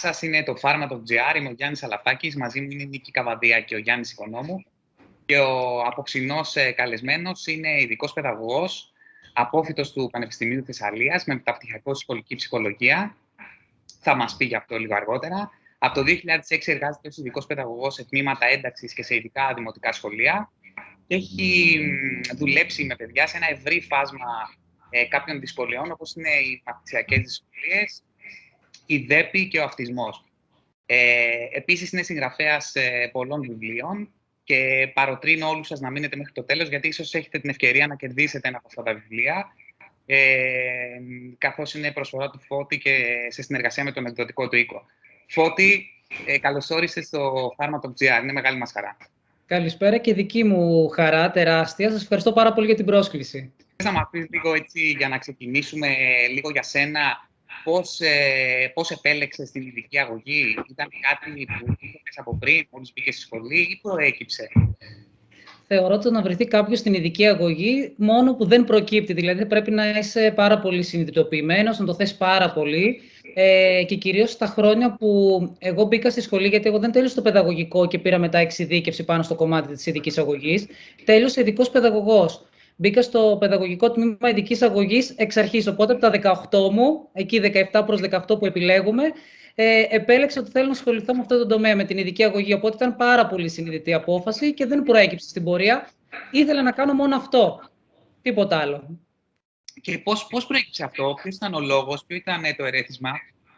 σας, είναι το Pharma.gr. Είμαι ο Γιάννης Αλαφάκης. Μαζί μου είναι η Νίκη Καβαδία και ο Γιάννης Οικονόμου. Και ο απόψινός καλεσμένος είναι ειδικός παιδαγωγός, απόφοιτος του Πανεπιστημίου Θεσσαλίας με μεταπτυχιακό σχολική ψυχολογία. Θα μας πει γι' αυτό λίγο αργότερα. Από το 2006 εργάζεται ως ειδικός παιδαγωγός σε τμήματα ένταξης και σε ειδικά δημοτικά σχολεία. Και έχει δουλέψει με παιδιά σε ένα ευρύ φάσμα κάποιων δυσκολιών, όπως είναι οι μαθησιακές δυσκολίες, η ΔΕΠΗ και ο αυτισμός. Επίσης, είναι συγγραφέας πολλών βιβλίων και παροτρύνω όλους σας να μείνετε μέχρι το τέλος, γιατί ίσως έχετε την ευκαιρία να κερδίσετε ένα από αυτά τα βιβλία, καθώς είναι προσφορά του Φώτη και σε συνεργασία με τον εκδοτικό του οίκο. Φώτη, καλώς όρισες στο Pharma.gr. Είναι μεγάλη μας χαρά. Καλησπέρα και δική μου χαρά τεράστια. Σας ευχαριστώ πάρα πολύ για την πρόσκληση. Θα μας πεις λίγο έτσι, για να ξεκινήσουμε λίγο για σένα, πώς επέλεξες την ειδική αγωγή? Ήταν κάτι που είχες από πριν, μόλις μπήκες στη σχολή, ή προέκυψε? Θεωρώ ότι να βρεθεί κάποιος στην ειδική αγωγή μόνο που δεν προκύπτει. Δηλαδή πρέπει να είσαι πάρα πολύ συνειδητοποιημένος, να το θες πάρα πολύ. Και κυρίως στα χρόνια που εγώ μπήκα στη σχολή, γιατί εγώ δεν τέλειωσα το παιδαγωγικό και πήρα μετά εξειδίκευση πάνω στο κομμάτι της ειδικής αγωγής, τέλειωσα ειδικός παιδαγωγός. Μπήκα στο παιδαγωγικό τμήμα ειδικής αγωγής εξ αρχής. Οπότε από τα 18 μου, εκεί 17 προς 18 που επιλέγουμε, επέλεξα ότι θέλω να ασχοληθώ με αυτό το τομέα, με την ειδική αγωγή. Οπότε ήταν πάρα πολύ συνειδητή απόφαση και δεν προέκυψε στην πορεία. Ήθελα να κάνω μόνο αυτό. Τίποτα άλλο. Και πώς προέκυψε αυτό, ποιος ήταν ο λόγος, ποιο ήταν το ερέθισμα?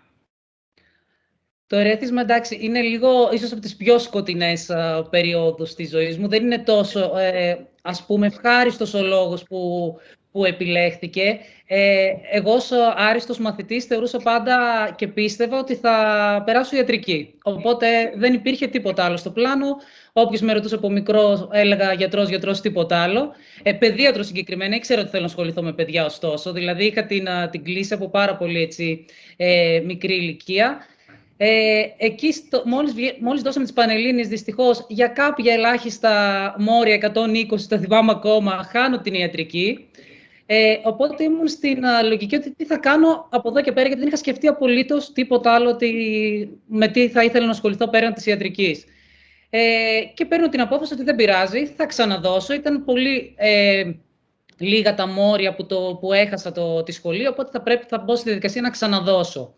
Το ερέθισμα, εντάξει, είναι λίγο ίσως από τις πιο σκοτεινές περιόδους της ζωής μου. Δεν είναι τόσο, ας πούμε, ευχάριστος ο λόγος που επιλέχθηκε. Εγώ ως άριστος μαθητής θεωρούσα πάντα και πίστευα ότι θα περάσω ιατρική. Οπότε δεν υπήρχε τίποτα άλλο στο πλάνο. Όποιος με ρωτούσε από μικρό, έλεγα γιατρός, τίποτα άλλο. Παιδίατρος συγκεκριμένα, ήξερα ότι θέλω να ασχοληθώ με παιδιά ωστόσο. Δηλαδή είχα την κλίση από πάρα πολύ μικρή ηλικία. Εκεί, μόλις δώσαμε τις Πανελλήνιες, δυστυχώς, για κάποια ελάχιστα μόρια, 120, το θυμάμαι ακόμα, χάνω την ιατρική. Οπότε ήμουν στην λογική ότι τι θα κάνω από εδώ και πέρα, γιατί δεν είχα σκεφτεί απολύτως τίποτα άλλο με τι θα ήθελα να ασχοληθώ πέραν της ιατρικής. Και παίρνω την απόφαση ότι δεν πειράζει, θα ξαναδώσω. Ήταν πολύ λίγα τα μόρια που έχασα τη σχολή, οπότε θα μπω στη διαδικασία να ξαναδώσω.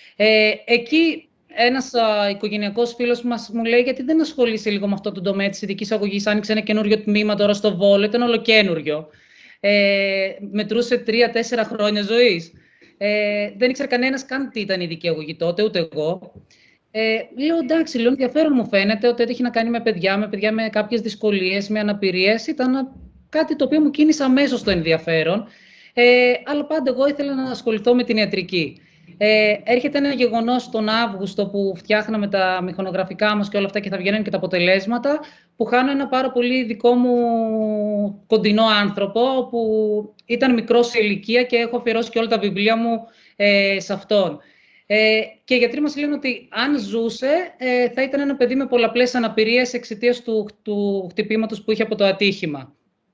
Εκεί ένας οικογενειακός φίλος μας μου λέει: γιατί δεν ασχολείσαι λίγο με αυτό το τομέα της ειδικής αγωγής? Άνοιξε ένα καινούριο τμήμα τώρα στο Βόλο, ήταν ολοκένουργιο. Μετρούσε 3-4 χρόνια ζωής. Δεν ήξερε κανένας καν τι ήταν η ειδική αγωγή τότε, ούτε εγώ. Λέω εντάξει, ενδιαφέρον μου φαίνεται ότι έχει να κάνει με παιδιά με κάποιες δυσκολίες, με αναπηρίες. Ήταν κάτι το οποίο μου κίνησε αμέσως το ενδιαφέρον. Αλλά πάντα εγώ ήθελα να ασχοληθώ με την ιατρική. Έρχεται ένα γεγονός τον Αύγουστο που φτιάχναμε τα μηχανογραφικά μας και όλα αυτά και θα βγαίνουν και τα αποτελέσματα, που χάνω ένα πάρα πολύ δικό μου κοντινό άνθρωπο που ήταν μικρός σε ηλικία και έχω αφιερώσει και όλα τα βιβλία μου σε αυτόν. Και οι γιατροί μας λένε ότι αν ζούσε θα ήταν ένα παιδί με πολλαπλές αναπηρίες εξαιτίας του χτυπήματος που είχε από το ατύχημα.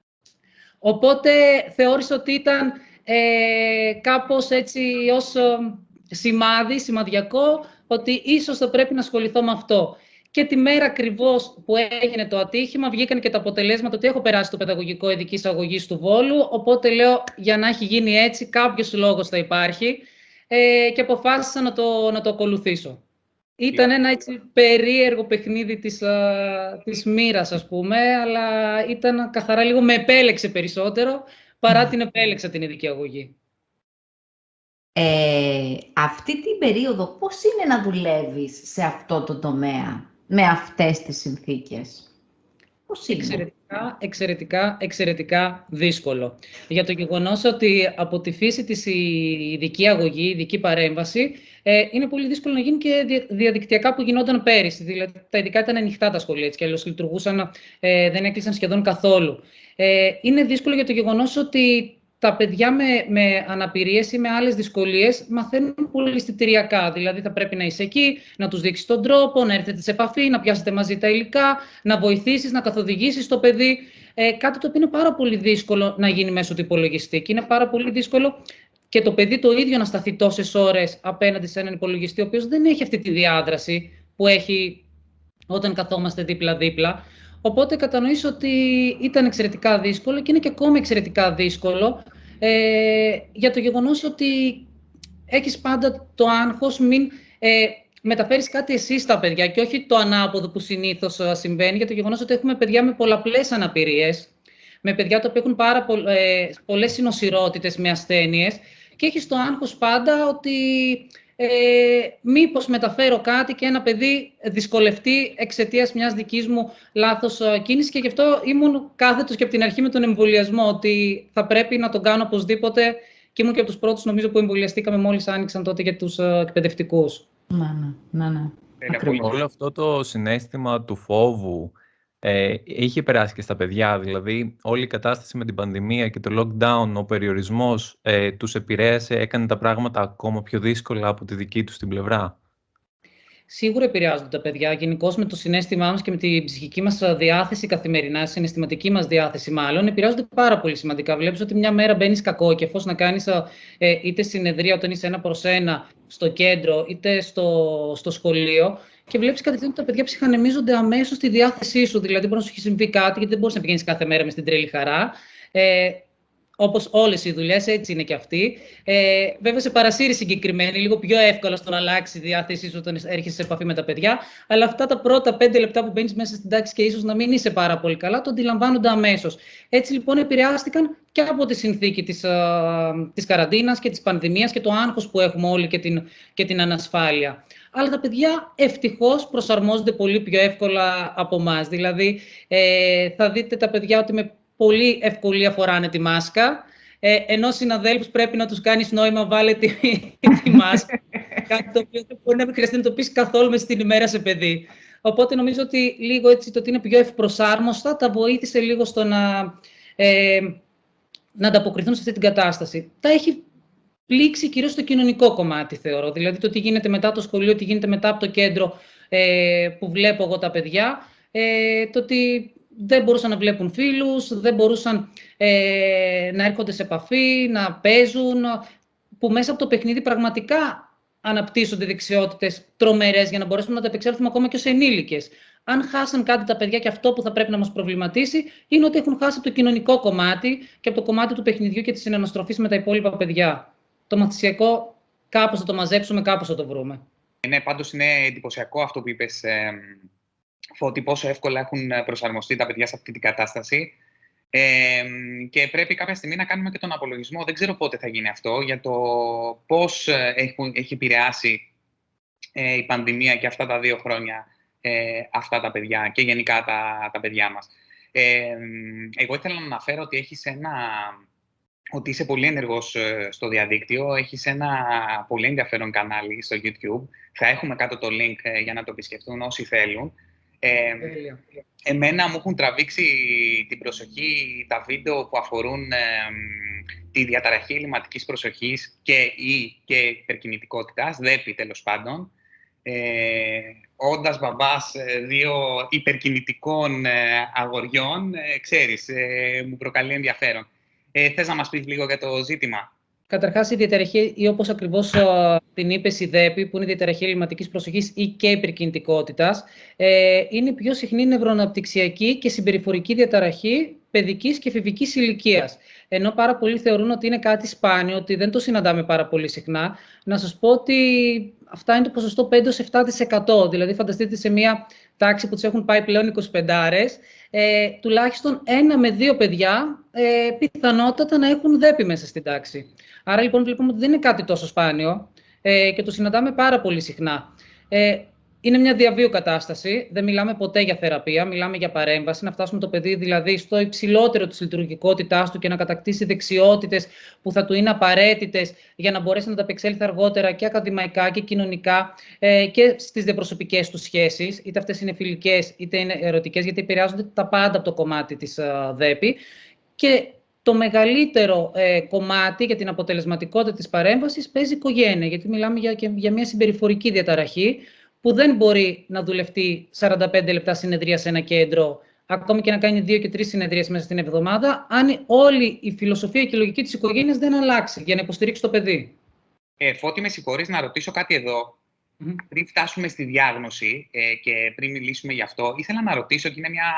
Οπότε θεώρησα ότι ήταν κάπως έτσι ως σημαδιακό ότι ίσως θα πρέπει να ασχοληθώ με αυτό. Και τη μέρα ακριβώς που έγινε το ατύχημα βγήκαν και τα αποτελέσματα ότι έχω περάσει το παιδαγωγικό ειδικής αγωγής του Βόλου, οπότε λέω για να έχει γίνει έτσι κάποιος λόγος θα υπάρχει και αποφάσισα να το ακολουθήσω. Ήταν ένα έτσι περίεργο παιχνίδι της μοίρας, ας πούμε, αλλά ήταν καθαρά λίγο με επέλεξε περισσότερο παρά την επέλεξα την ειδική αγωγή. Αυτή την περίοδο πώς είναι να δουλεύεις σε αυτό το τομέα, με αυτές τις συνθήκες? Πώς είναι? Εξαιρετικά δύσκολο. Για το γεγονός ότι από τη φύση της η ειδική αγωγή, η ειδική παρέμβαση, είναι πολύ δύσκολο να γίνει και διαδικτυακά που γινόταν πέρυσι. Δηλαδή, τα ειδικά ήταν ανοιχτά τα σχολεία, έτσι κι αλλιώς λειτουργούσαν, δεν έκλεισαν σχεδόν καθόλου. Είναι δύσκολο για το γεγονός ότι τα παιδιά με αναπηρίες ή με άλλες δυσκολίες μαθαίνουν πολυαισθητηριακά. Δηλαδή, θα πρέπει να είσαι εκεί, να τους δείξεις τον τρόπο, να έρθετε σε επαφή, να πιάσετε μαζί τα υλικά, να βοηθήσεις, να καθοδηγήσεις το παιδί. Κάτι το οποίο είναι πάρα πολύ δύσκολο να γίνει μέσω του υπολογιστή. Και είναι πάρα πολύ δύσκολο και το παιδί το ίδιο να σταθεί τόσες ώρες απέναντι σε έναν υπολογιστή, ο οποίος δεν έχει αυτή τη διάδραση που έχει όταν καθόμαστε δίπλα-δίπλα. Οπότε κατανοήσω ότι ήταν εξαιρετικά δύσκολο και είναι και ακόμα εξαιρετικά δύσκολο, για το γεγονός ότι έχεις πάντα το άγχος μην μεταφέρεις κάτι εσύ στα παιδιά και όχι το ανάποδο που συνήθως συμβαίνει, για το γεγονός ότι έχουμε παιδιά με πολλαπλές αναπηρίες, με παιδιά που έχουν πολλές συνοσηρότητες με ασθένειες και έχεις το άγχος πάντα ότι μήπως μεταφέρω κάτι και ένα παιδί δυσκολευτεί εξαιτίας μιας δικής μου λάθος κίνησης, και γι' αυτό ήμουν κάθετος και από την αρχή με τον εμβολιασμό, ότι θα πρέπει να τον κάνω οπωσδήποτε, και ήμουν και από τους πρώτους νομίζω που εμβολιαστήκαμε μόλις άνοιξαν τότε για τους εκπαιδευτικούς. Ναι. Όλο αυτό το συναίσθημα του φόβου είχε περάσει και στα παιδιά, δηλαδή όλη η κατάσταση με την πανδημία και το lockdown, ο περιορισμός τους επηρέασε, έκανε τα πράγματα ακόμα πιο δύσκολα από τη δική τους την πλευρά. Σίγουρα επηρεάζονται τα παιδιά. Γενικώς με το συναίσθημά μας και με την ψυχική μας διάθεση καθημερινά, συναισθηματική μας διάθεση μάλλον, επηρεάζονται πάρα πολύ σημαντικά. Βλέπεις ότι μια μέρα μπαίνεις κακόκεφος να κάνεις είτε συνεδρία όταν είσαι 1-1 στο κέντρο, είτε στο σχολείο, και βλέπεις κατευθείαν ότι τα παιδιά ψυχανεμίζονται αμέσως στη διάθεσή σου. Δηλαδή, μπορεί να σου έχει συμβεί κάτι, γιατί δεν μπορείς να πηγαίνεις κάθε μέρα με στην τρελή χαρά. Όπως όλες οι δουλειές, έτσι είναι και αυτή. Βέβαια, σε παρασύρει συγκεκριμένη, λίγο πιο εύκολα στο να αλλάξει η διάθεσή σου όταν έρχεσαι σε επαφή με τα παιδιά. Αλλά αυτά τα πρώτα 5 λεπτά που μπαίνεις μέσα στην τάξη και ίσως να μην είσαι πάρα πολύ καλά, το αντιλαμβάνονται αμέσως. Έτσι λοιπόν επηρεάστηκαν και από τη συνθήκη της καραντίνας και της πανδημίας και το άγχος που έχουμε όλοι και την ανασφάλεια. Αλλά τα παιδιά ευτυχώς προσαρμόζονται πολύ πιο εύκολα από εμάς. Δηλαδή, θα δείτε τα παιδιά ότι με πολύ ευκολία φοράνε τη μάσκα, ενώ συναδέλφους πρέπει να τους κάνεις νόημα, βάλε τη μάσκα. Κάτι το οποίο δεν μπορεί να χρειαστεί να το πεις καθόλου μες την ημέρα σε παιδί. Οπότε νομίζω ότι λίγο έτσι το ότι είναι πιο ευπροσάρμοστα τα βοήθησε λίγο στο να ανταποκριθούν σε αυτή την κατάσταση. Τα έχει πλήξει κυρίως στο κοινωνικό κομμάτι, θεωρώ. Δηλαδή το τι γίνεται μετά το σχολείο, τι γίνεται μετά από το κέντρο που βλέπω εγώ τα παιδιά, το ότι δεν μπορούσαν να βλέπουν φίλους, δεν μπορούσαν να έρχονται σε επαφή, να παίζουν, που μέσα από το παιχνίδι πραγματικά αναπτύσσονται δεξιότητες τρομερές για να μπορέσουμε να τα επεξέλθουμε ακόμα και ως ενήλικες. Αν χάσαν κάτι τα παιδιά, και αυτό που θα πρέπει να μας προβληματίσει είναι ότι έχουν χάσει το κοινωνικό κομμάτι και από το κομμάτι του παιχνιδιού και της συναναστροφής με τα υπόλοιπα παιδιά. Το μαθησιακό κάπως θα το μαζέψουμε, κάπως θα το βρούμε. Ναι, πάντως είναι εντυπωσιακό αυτό που είπες, Φώτη, πόσο εύκολα έχουν προσαρμοστεί τα παιδιά σε αυτή την κατάσταση. Και πρέπει κάποια στιγμή να κάνουμε και τον απολογισμό. Δεν ξέρω πότε θα γίνει αυτό, για το πώς έχει επηρεάσει η πανδημία και αυτά τα 2 χρόνια αυτά τα παιδιά και γενικά τα παιδιά μας. Εγώ ήθελα να αναφέρω ότι ότι είσαι πολύ ενεργός στο διαδίκτυο, έχεις ένα πολύ ενδιαφέρον κανάλι στο YouTube. Θα έχουμε κάτω το link για να το επισκεφτούν όσοι θέλουν. Εμένα μου έχουν τραβήξει την προσοχή τα βίντεο που αφορούν τη διαταραχή ελλειμματικής προσοχής και υπερκινητικότητας, ΔΕΠΗ τέλος πάντων. Όντας μπαμπάς 2 υπερκινητικών αγοριών, ξέρεις, μου προκαλεί ενδιαφέρον. Θες να μας πεις λίγο για το ζήτημα? Καταρχάς, η διαταραχή, ή όπως ακριβώς την είπες, η ΔΕΠΗ, που είναι η διαταραχή ελλειμματικής προσοχής ή και υπερκινητικότητας, είναι η πιο συχνή νευροαναπτυξιακή και συμπεριφορική διαταραχή παιδικής και εφηβικής ηλικίας. Ενώ πάρα πολλοί θεωρούν ότι είναι κάτι σπάνιο, ότι δεν το συναντάμε πάρα πολύ συχνά, να σας πω ότι αυτά είναι το ποσοστό 5-7%. Δηλαδή, φανταστείτε σε μια τάξη που τους έχουν πάει πλέον 25άρες, τουλάχιστον 1 με 2 παιδιά πιθανότατα να έχουν ΔΕΠΗ μέσα στην τάξη. Άρα λοιπόν βλέπουμε ότι δεν είναι κάτι τόσο σπάνιο και το συναντάμε πάρα πολύ συχνά. Είναι μια διαβίου κατάσταση, δεν μιλάμε ποτέ για θεραπεία, μιλάμε για παρέμβαση, να φτάσουμε το παιδί δηλαδή στο υψηλότερο της λειτουργικότητάς του και να κατακτήσει δεξιότητες που θα του είναι απαραίτητες για να μπορέσει να τα απεξέλθει αργότερα και ακαδημαϊκά και κοινωνικά και στις διαπροσωπικές του σχέσεις, είτε αυτές είναι φιλικές είτε είναι ερωτικές, γιατί επηρεάζονται τα πάντα από το κομμάτι της ΔΕΠΗ. Και το μεγαλύτερο κομμάτι για την αποτελεσματικότητα της παρέμβασης παίζει η οικογένεια, γιατί μιλάμε για μια συμπεριφορική διαταραχή που δεν μπορεί να δουλευτεί 45 λεπτά συνεδρία σε ένα κέντρο ακόμη και να κάνει 2 και 3 συνεδρίες μέσα στην εβδομάδα, αν όλη η φιλοσοφία και η λογική της οικογένειας δεν αλλάξει για να υποστηρίξει το παιδί. Φώτη, με συγχωρείς να ρωτήσω κάτι εδώ. Πριν φτάσουμε στη διάγνωση και πριν μιλήσουμε γι' αυτό, ήθελα να ρωτήσω, και είναι μια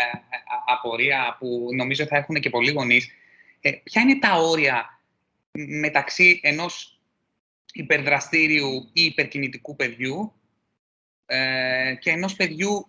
απορία που νομίζω θα έχουν και πολλοί γονείς, ποια είναι τα όρια μεταξύ ενός υπερδραστήριου ή υπερκινητικού παιδιού και ενός παιδιού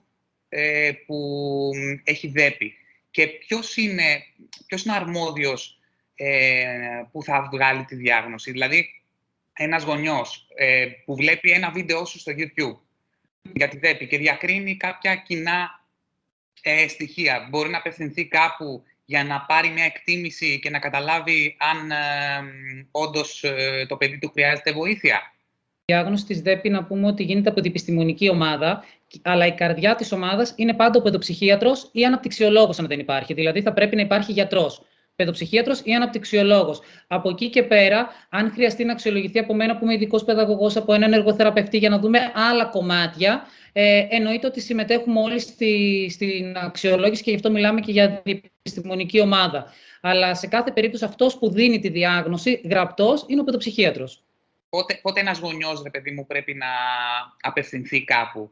που έχει ΔΕΠΗ, και ποιος είναι ο αρμόδιος που θα βγάλει τη διάγνωση. Δηλαδή, ένας γονιός που βλέπει ένα βίντεο σου στο YouTube για τη ΔΕΠΗ και διακρίνει κάποια κοινά στοιχεία, μπορεί να απευθυνθεί κάπου για να πάρει μια εκτίμηση και να καταλάβει αν όντως το παιδί του χρειάζεται βοήθεια. Η διάγνωση της ΔΕΠΗ, να πούμε ότι γίνεται από την επιστημονική ομάδα, αλλά η καρδιά της ομάδας είναι πάντα ο παιδοψυχίατρος ή αναπτυξιολόγος, αν δεν υπάρχει. Δηλαδή, θα πρέπει να υπάρχει γιατρός, παιδοψυχίατρος ή αναπτυξιολόγος. Από εκεί και πέρα, αν χρειαστεί να αξιολογηθεί από μένα που είμαι ειδικός παιδαγωγός, από έναν εργοθεραπευτή, για να δούμε άλλα κομμάτια, εννοείται ότι συμμετέχουμε όλοι στην αξιολόγηση και γι' αυτό μιλάμε και για την επιστημονική ομάδα. Αλλά σε κάθε περίπτωση, αυτός που δίνει τη διάγνωση γραπτός είναι ο παιδοψυχίατρος. Πότε ένας γονιός, ρε παιδί μου, πρέπει να απευθυνθεί κάπου?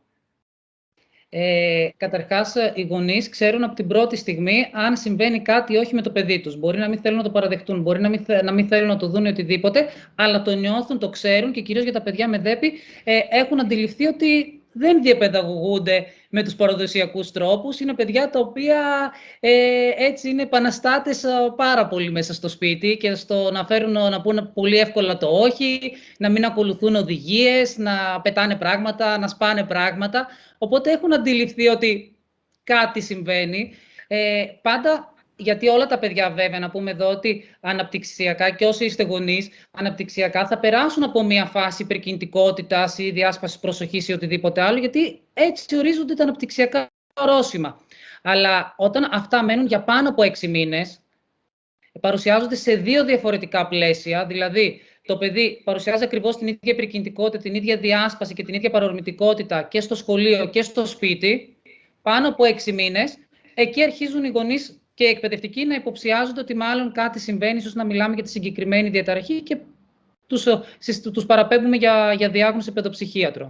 Καταρχάς, οι γονείς ξέρουν από την πρώτη στιγμή αν συμβαίνει κάτι ή όχι με το παιδί τους. Μπορεί να μην θέλουν να το παραδεχτούν, μπορεί να μην θέλουν να το δουν οτιδήποτε, αλλά το νιώθουν, το ξέρουν, και κυρίως για τα παιδιά με ΔΕΠΗ έχουν αντιληφθεί ότι δεν διαπαιδαγωγούνται με τους παραδοσιακούς τρόπους. Είναι παιδιά τα οποία έτσι είναι επαναστάτες πάρα πολύ μέσα στο σπίτι και στο να πούνε πολύ εύκολα το όχι, να μην ακολουθούν οδηγίες, να πετάνε πράγματα, να σπάνε πράγματα. Οπότε έχουν αντιληφθεί ότι κάτι συμβαίνει. Πάντα, γιατί όλα τα παιδιά, βέβαια, να πούμε εδώ ότι αναπτυξιακά, και όσοι είστε γονείς, αναπτυξιακά θα περάσουν από μια φάση υπερκινητικότητας ή διάσπασης προσοχής ή οτιδήποτε άλλο, γιατί έτσι ορίζονται τα αναπτυξιακά ορόσημα. Αλλά όταν αυτά μένουν για πάνω από 6 μήνες, παρουσιάζονται σε 2 διαφορετικά πλαίσια, δηλαδή το παιδί παρουσιάζει ακριβώς την ίδια υπερκινητικότητα, την ίδια διάσπαση και την ίδια παρορμητικότητα και στο σχολείο και στο σπίτι, πάνω από 6 μήνες, εκεί αρχίζουν οι γονείς και οι εκπαιδευτικοί να υποψιάζονται ότι μάλλον κάτι συμβαίνει, ίσως να μιλάμε για τη συγκεκριμένη διαταραχή και τους παραπέμπουμε για διάγνωση παιδοψυχίατρο.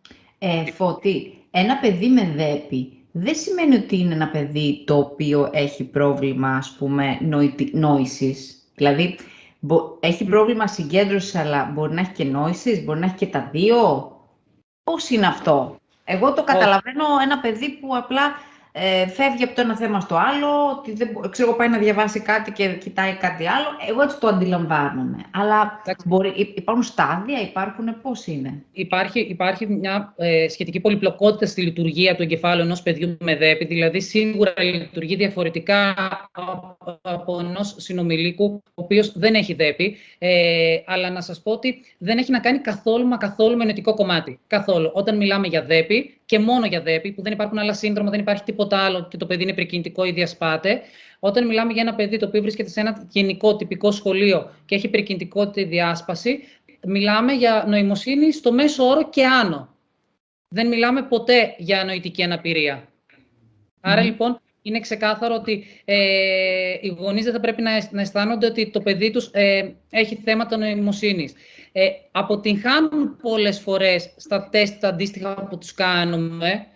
Φώτη, ένα παιδί με ΔΕΠΗ δεν σημαίνει ότι είναι ένα παιδί το οποίο έχει πρόβλημα, ας πούμε, νόησης. Δηλαδή, έχει πρόβλημα συγκέντρωσης, αλλά μπορεί να έχει και νόησης, μπορεί να έχει και τα δύο. Πώς είναι αυτό? Εγώ το καταλαβαίνω ένα παιδί που απλά φεύγει από το ένα θέμα στο άλλο, ότι δεν ξέρω, πάει να διαβάσει κάτι και κοιτάει κάτι άλλο. Εγώ έτσι το αντιλαμβάνομαι. Αλλά υπάρχουν στάδια, πώς είναι? Υπάρχει μια σχετική πολυπλοκότητα στη λειτουργία του εγκεφάλου ενός παιδιού με ΔΕΠΗ. Δηλαδή, σίγουρα λειτουργεί διαφορετικά από ενός συνομιλίκου, ο οποίος δεν έχει ΔΕΠΗ. Αλλά να σας πω ότι δεν έχει να κάνει καθόλου με νοητικό κομμάτι. Καθόλου. Όταν μιλάμε για ΔΕΠΗ, και μόνο για ΔΕΠΗ, που δεν υπάρχουν άλλα σύνδρομα, δεν υπάρχει τίποτα άλλο και το παιδί είναι υπερκινητικό ή διασπάται. Όταν μιλάμε για ένα παιδί το οποίο βρίσκεται σε ένα γενικό τυπικό σχολείο και έχει υπερκινητικότητα ή διάσπαση, μιλάμε για νοημοσύνη στο μέσο όρο και άνω. Δεν μιλάμε ποτέ για νοητική αναπηρία. Άρα λοιπόν είναι ξεκάθαρο ότι οι γονείς δεν θα πρέπει να αισθάνονται ότι το παιδί τους έχει θέματα νοημοσύνης. Αποτυγχάνουν πολλές φορές στα τεστ τα αντίστοιχα που τους κάνουμε,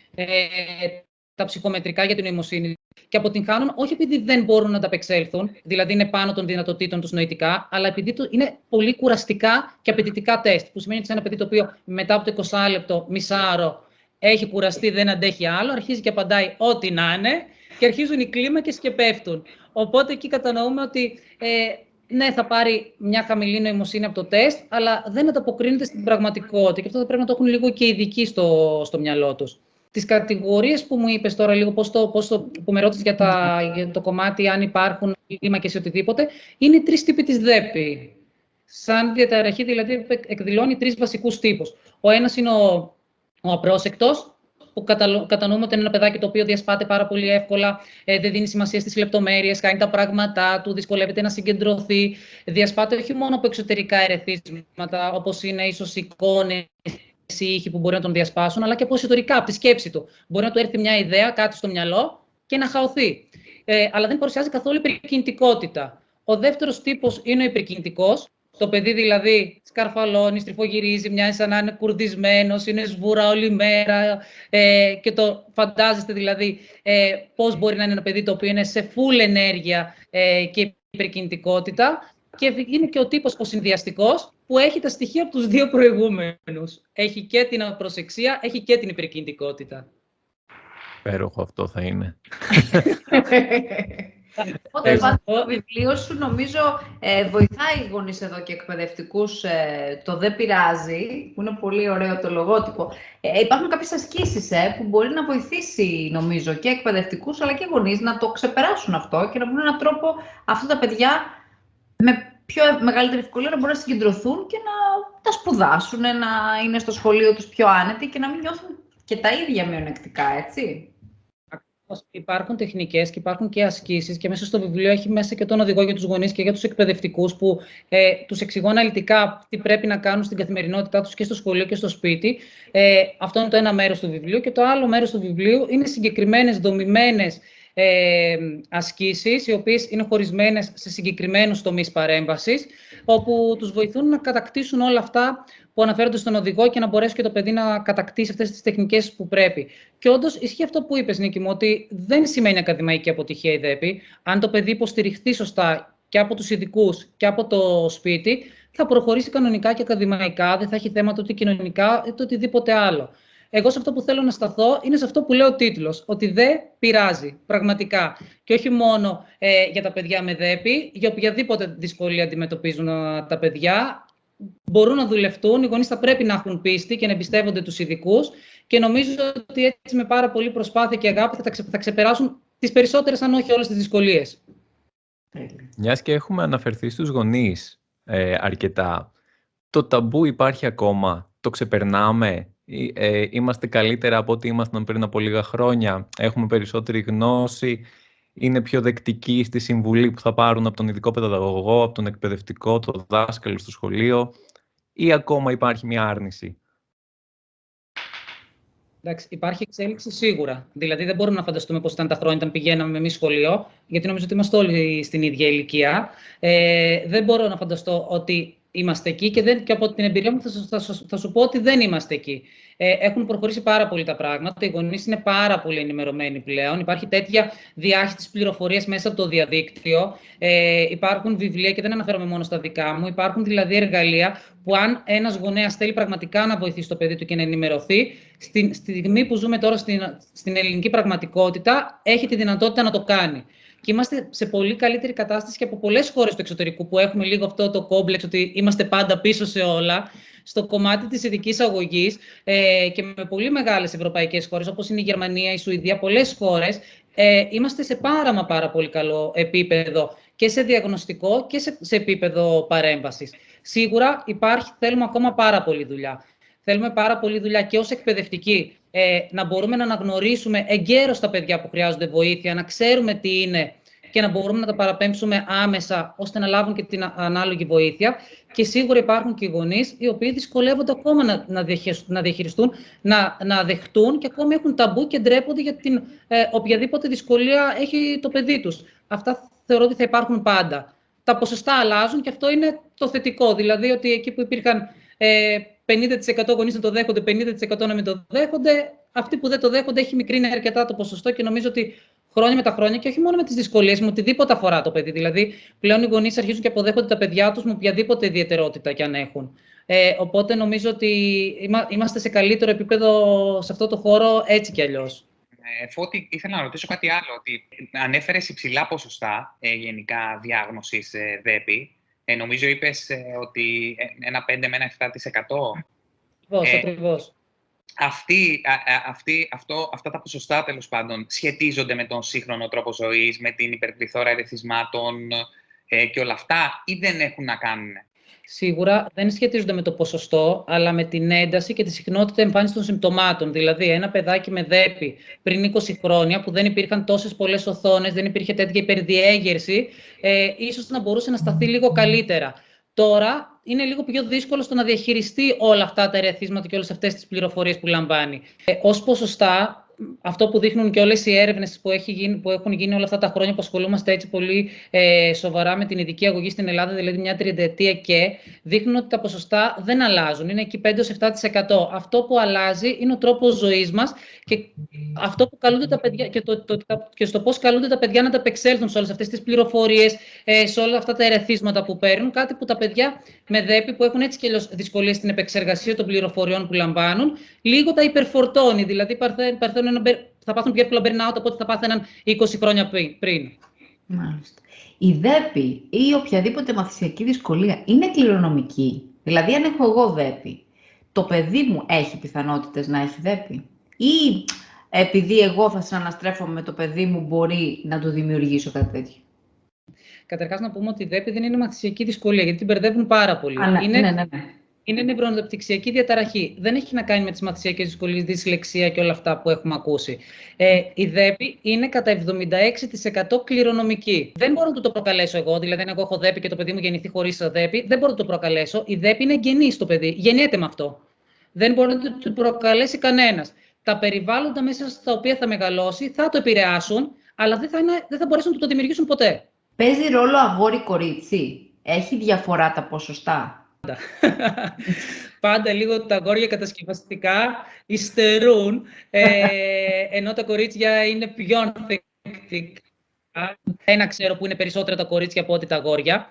τα ψυχομετρικά για την νοημοσύνη, και αποτυγχάνουν όχι επειδή δεν μπορούν να ανταπεξέλθουν, δηλαδή είναι πάνω των δυνατοτήτων τους νοητικά, αλλά επειδή είναι πολύ κουραστικά και απαιτητικά τεστ, που σημαίνει ότι σε ένα παιδί το οποίο μετά από το 20 λεπτό, μισάωρο, έχει κουραστεί, δεν αντέχει άλλο, αρχίζει και απαντάει ό,τι να είναι και αρχίζουν οι κλίμακες και πέφτουν. Οπότε εκεί κατανοούμε ότι ναι, θα πάρει μια χαμηλή νοημοσύνη από το τεστ, αλλά δεν ανταποκρίνεται στην πραγματικότητα. Και αυτό θα πρέπει να το έχουν λίγο και οι ειδικοί στο μυαλό τους. Τις κατηγορίες που μου είπες τώρα, λίγο που με ρώτησες για το κομμάτι, αν υπάρχουν κλίμακες ή οτιδήποτε, είναι οι 3 τύποι της ΔΕΠΗ. Σαν διαταραχή, δηλαδή, εκδηλώνει 3 βασικούς τύπους. Ο ένας είναι ο απρόσεκτος, που κατανοούμε ότι είναι ένα παιδάκι το οποίο διασπάται πάρα πολύ εύκολα, δεν δίνει σημασία στις λεπτομέρειες, κάνει τα πράγματά του, δυσκολεύεται να συγκεντρωθεί. Διασπάται όχι μόνο από εξωτερικά ερεθίσματα, όπως είναι ίσως εικόνες ή ήχοι που μπορεί να τον διασπάσουν, αλλά και από εσωτερικά, από τη σκέψη του. Μπορεί να του έρθει μια ιδέα, κάτι στο μυαλό, και να χαωθεί. Αλλά δεν παρουσιάζει καθόλου υπερκινητικότητα. Ο δεύτερος τύπος είναι ο υπερκινητικός. Το παιδί δηλαδή σκαρφαλώνει, στριφογυρίζει, μοιάζει σαν να είναι κουρδισμένος, είναι σβούρα όλη μέρα και το φαντάζεστε δηλαδή πώς μπορεί να είναι ένα παιδί το οποίο είναι σε full ενέργεια και υπερκινητικότητα. Και είναι και ο τύπος ο συνδυαστικός που έχει τα στοιχεία από τους δύο προηγούμενους. Έχει και την απροσεξία, έχει και την υπερκινητικότητα. Υπέροχο αυτό θα είναι. Οπότε το βιβλίο σου νομίζω βοηθάει γονείς εδώ και εκπαιδευτικούς, το «Δεν πειράζει», που είναι πολύ ωραίο το λογότυπο. Υπάρχουν κάποιες ασκήσεις που μπορεί να βοηθήσει νομίζω και εκπαιδευτικούς αλλά και γονείς να το ξεπεράσουν αυτό και να βρουν έναν τρόπο αυτά τα παιδιά με πιο μεγαλύτερη ευκολία να μπορούν να συγκεντρωθούν και να τα σπουδάσουν, να είναι στο σχολείο τους πιο άνετοι και να μην νιώθουν και τα ίδια μειονεκτικά, έτσι. Υπάρχουν τεχνικές και υπάρχουν και ασκήσεις και μέσα στο βιβλίο έχει μέσα και τον οδηγό για τους γονείς και για τους εκπαιδευτικούς που τους εξηγώ αναλυτικά τι πρέπει να κάνουν στην καθημερινότητά τους και στο σχολείο και στο σπίτι. Αυτό είναι το ένα μέρος του βιβλίου και το άλλο μέρος του βιβλίου είναι συγκεκριμένες δομημένες ασκήσεις, οι οποίες είναι χωρισμένες σε συγκεκριμένους τομείς παρέμβασης, όπου τους βοηθούν να κατακτήσουν όλα αυτά που αναφέρονται στον οδηγό και να μπορέσει και το παιδί να κατακτήσει αυτές τις τεχνικές που πρέπει. Και όντως ισχύει αυτό που είπες, Νίκη μου, ότι δεν σημαίνει ακαδημαϊκή αποτυχία η ΔΕΠΗ. Αν το παιδί υποστηριχθεί σωστά και από τους ειδικούς και από το σπίτι, θα προχωρήσει κανονικά και ακαδημαϊκά, δεν θα έχει θέματα ούτε κοινωνικά είτε οτιδήποτε άλλο. Εγώ σε αυτό που θέλω να σταθώ είναι σε αυτό που λέει ο τίτλος, ότι δεν πειράζει, πραγματικά. Και όχι μόνο για τα παιδιά με ΔΕΠΗ, για οποιαδήποτε δυσκολία αντιμετωπίζουν τα παιδιά, μπορούν να δουλευτούν, οι γονείς θα πρέπει να έχουν πίστη και να εμπιστεύονται τους ειδικούς και νομίζω ότι έτσι με πάρα πολύ προσπάθεια και αγάπη θα ξεπεράσουν τις περισσότερες, αν όχι όλες τις δυσκολίες. Μιας και έχουμε αναφερθεί στους γονείς αρκετά, το ταμπού υπάρχει ακόμα, το ξεπερνάμε. Είμαστε καλύτερα από ό,τι ήμασταν πριν από λίγα χρόνια, έχουμε περισσότερη γνώση, είναι πιο δεκτικοί στη συμβουλή που θα πάρουν από τον ειδικό παιδαγωγό, από τον εκπαιδευτικό, το δάσκαλο στο σχολείο, ή ακόμα υπάρχει μια άρνηση? Εντάξει, υπάρχει εξέλιξη σίγουρα. Δηλαδή, δεν μπορούμε να φανταστούμε πώς ήταν τα χρόνια όταν πηγαίναμε εμείς σχολείο, γιατί νομίζω ότι είμαστε όλοι στην ίδια ηλικία. Δεν μπορώ να φανταστώ ότι είμαστε εκεί και από την εμπειρία μου θα σου πω ότι δεν είμαστε εκεί. Έχουν προχωρήσει πάρα πολύ τα πράγματα. Οι γονείς είναι πάρα πολύ ενημερωμένοι πλέον. Υπάρχει τέτοια διάχυση της πληροφορίας μέσα από το διαδίκτυο. Υπάρχουν βιβλία και δεν αναφέρομαι μόνο στα δικά μου. Υπάρχουν δηλαδή εργαλεία που αν ένας γονέας θέλει πραγματικά να βοηθήσει το παιδί του και να ενημερωθεί, στη στιγμή που ζούμε τώρα στην ελληνική πραγματικότητα, έχει τη δυνατότητα να το κάνει. Και είμαστε σε πολύ καλύτερη κατάσταση και από πολλές χώρες του εξωτερικού που έχουμε λίγο αυτό το κόμπλεξ ότι είμαστε πάντα πίσω σε όλα. Στο κομμάτι της ειδικής αγωγής και με πολύ μεγάλες ευρωπαϊκές χώρες όπως είναι η Γερμανία, η Σουηδία, πολλές χώρες, είμαστε σε πάρα πολύ καλό επίπεδο και σε διαγνωστικό και σε επίπεδο παρέμβασης. Σίγουρα θέλουμε ακόμα πάρα πολλή δουλειά. Θέλουμε πάρα πολλή δουλειά και ως εκπαιδευτικοί να μπορούμε να αναγνωρίσουμε εγκαίρως τα παιδιά που χρειάζονται βοήθεια, να ξέρουμε τι είναι και να μπορούμε να τα παραπέμψουμε άμεσα ώστε να λάβουν και την ανάλογη βοήθεια. Και σίγουρα υπάρχουν και οι γονείς οι οποίοι δυσκολεύονται ακόμα να διαχειριστούν, να δεχτούν και ακόμη έχουν ταμπού και ντρέπονται για την οποιαδήποτε δυσκολία έχει το παιδί τους. Αυτά θεωρώ ότι θα υπάρχουν πάντα. Τα ποσοστά αλλάζουν και αυτό είναι το θετικό. Δηλαδή ότι εκεί που υπήρχαν 50% γονείς να το δέχονται, 50% να μην το δέχονται, αυτοί που δεν το δέχονται έχει μικρύνει αρκετά το ποσοστό και νομίζω ότι χρόνια με τα χρόνια και όχι μόνο με τις δυσκολίες, με οτιδήποτε αφορά το παιδί. Δηλαδή, πλέον οι γονείς αρχίζουν και αποδέχονται τα παιδιά τους με οποιαδήποτε ιδιαιτερότητα κι αν έχουν. Οπότε νομίζω ότι είμαστε σε καλύτερο επίπεδο σε αυτό το χώρο έτσι κι αλλιώς. Φώτη, ήθελα να ρωτήσω κάτι άλλο. Ότι ανέφερες υψηλά ποσοστά γενικά διάγνωσης ΔΕΠΗ. Νομίζω είπες ότι ένα 5 με ένα 7%. Ακριβώς. Αυτά τα ποσοστά, τέλος πάντων, σχετίζονται με τον σύγχρονο τρόπο ζωής, με την υπερπληθώρα ερεθισμάτων και όλα αυτά, ή δεν έχουν να κάνουν? Σίγουρα δεν σχετίζονται με το ποσοστό, αλλά με την ένταση και τη συχνότητα εμφάνισης των συμπτωμάτων. Δηλαδή, ένα παιδάκι με ΔΕΠΗ πριν 20 χρόνια, που δεν υπήρχαν τόσες πολλές οθόνες, δεν υπήρχε τέτοια υπερδιέγερση, ίσως να μπορούσε να σταθεί λίγο καλύτερα. Τώρα είναι λίγο πιο δύσκολο στο να διαχειριστεί όλα αυτά τα ερεθίσματα και όλες αυτές τις πληροφορίες που λαμβάνει. Ως ποσοστά, αυτό που δείχνουν και όλες οι έρευνες που έχουν γίνει όλα αυτά τα χρόνια που ασχολούμαστε έτσι πολύ σοβαρά με την ειδική αγωγή στην Ελλάδα, δηλαδή μια 30ετία, και δείχνουν ότι τα ποσοστά δεν αλλάζουν. Είναι εκεί 5-7%. Αυτό που αλλάζει είναι ο τρόπος ζωής μας και αυτό που καλούνται τα παιδιά και στο πώς καλούνται τα παιδιά να ανταπεξέλθουν σε όλες αυτές τις πληροφορίες, σε όλα αυτά τα ερεθίσματα που παίρνουν. Κάτι που τα παιδιά με ΔΕΠΗ, που έχουν έτσι και δυσκολίες στην επεξεργασία των πληροφοριών που λαμβάνουν, λίγο τα υπερφορτώνει. Δηλαδή θα πάθουν πιο εύκολα burnout από ό,τι θα πάθαιναν 20 χρόνια πριν. Μάλιστα. Η ΔΕΠΗ ή οποιαδήποτε μαθησιακή δυσκολία είναι κληρονομική? Δηλαδή, αν έχω εγώ ΔΕΠΗ, το παιδί μου έχει πιθανότητες να έχει ΔΕΠΗ? Ή επειδή εγώ θα συναναστρέφομαι με το παιδί μου, μπορεί να του δημιουργήσω κάτι τέτοιο? Καταρχάς, να πούμε ότι η ΔΕΠΗ δεν είναι μαθησιακή δυσκολία, γιατί την μπερδεύουν πάρα πολύ. Ναι. Είναι νευροαναπτυξιακή διαταραχή. Δεν έχει να κάνει με τις μαθησιακές δυσκολίες, δυσλεξία και όλα αυτά που έχουμε ακούσει. Η ΔΕΠΗ είναι κατά 76% κληρονομική. Δεν μπορώ να του το προκαλέσω εγώ. Δηλαδή, αν εγώ έχω ΔΕΠΗ και το παιδί μου γεννηθεί χωρίς ΔΕΠΗ, δεν μπορώ να το προκαλέσω. Η ΔΕΠΗ είναι εγγενή στο παιδί. Γεννιέται με αυτό. Δεν μπορεί να το προκαλέσει κανένας. Τα περιβάλλοντα μέσα στα οποία θα μεγαλώσει θα το επηρεάσουν, αλλά δεν θα μπορέσουν να το δημιουργήσουν ποτέ. Παίζει ρόλο αγόρι-κορίτσι? Έχει διαφορά τα ποσοστά? Πάντα λίγο τα αγόρια κατασκευαστικά υστερούν, ενώ τα κορίτσια είναι πιο ανθεκτικά. Ένα ξέρω που είναι περισσότερα τα κορίτσια από ό,τι τα αγόρια.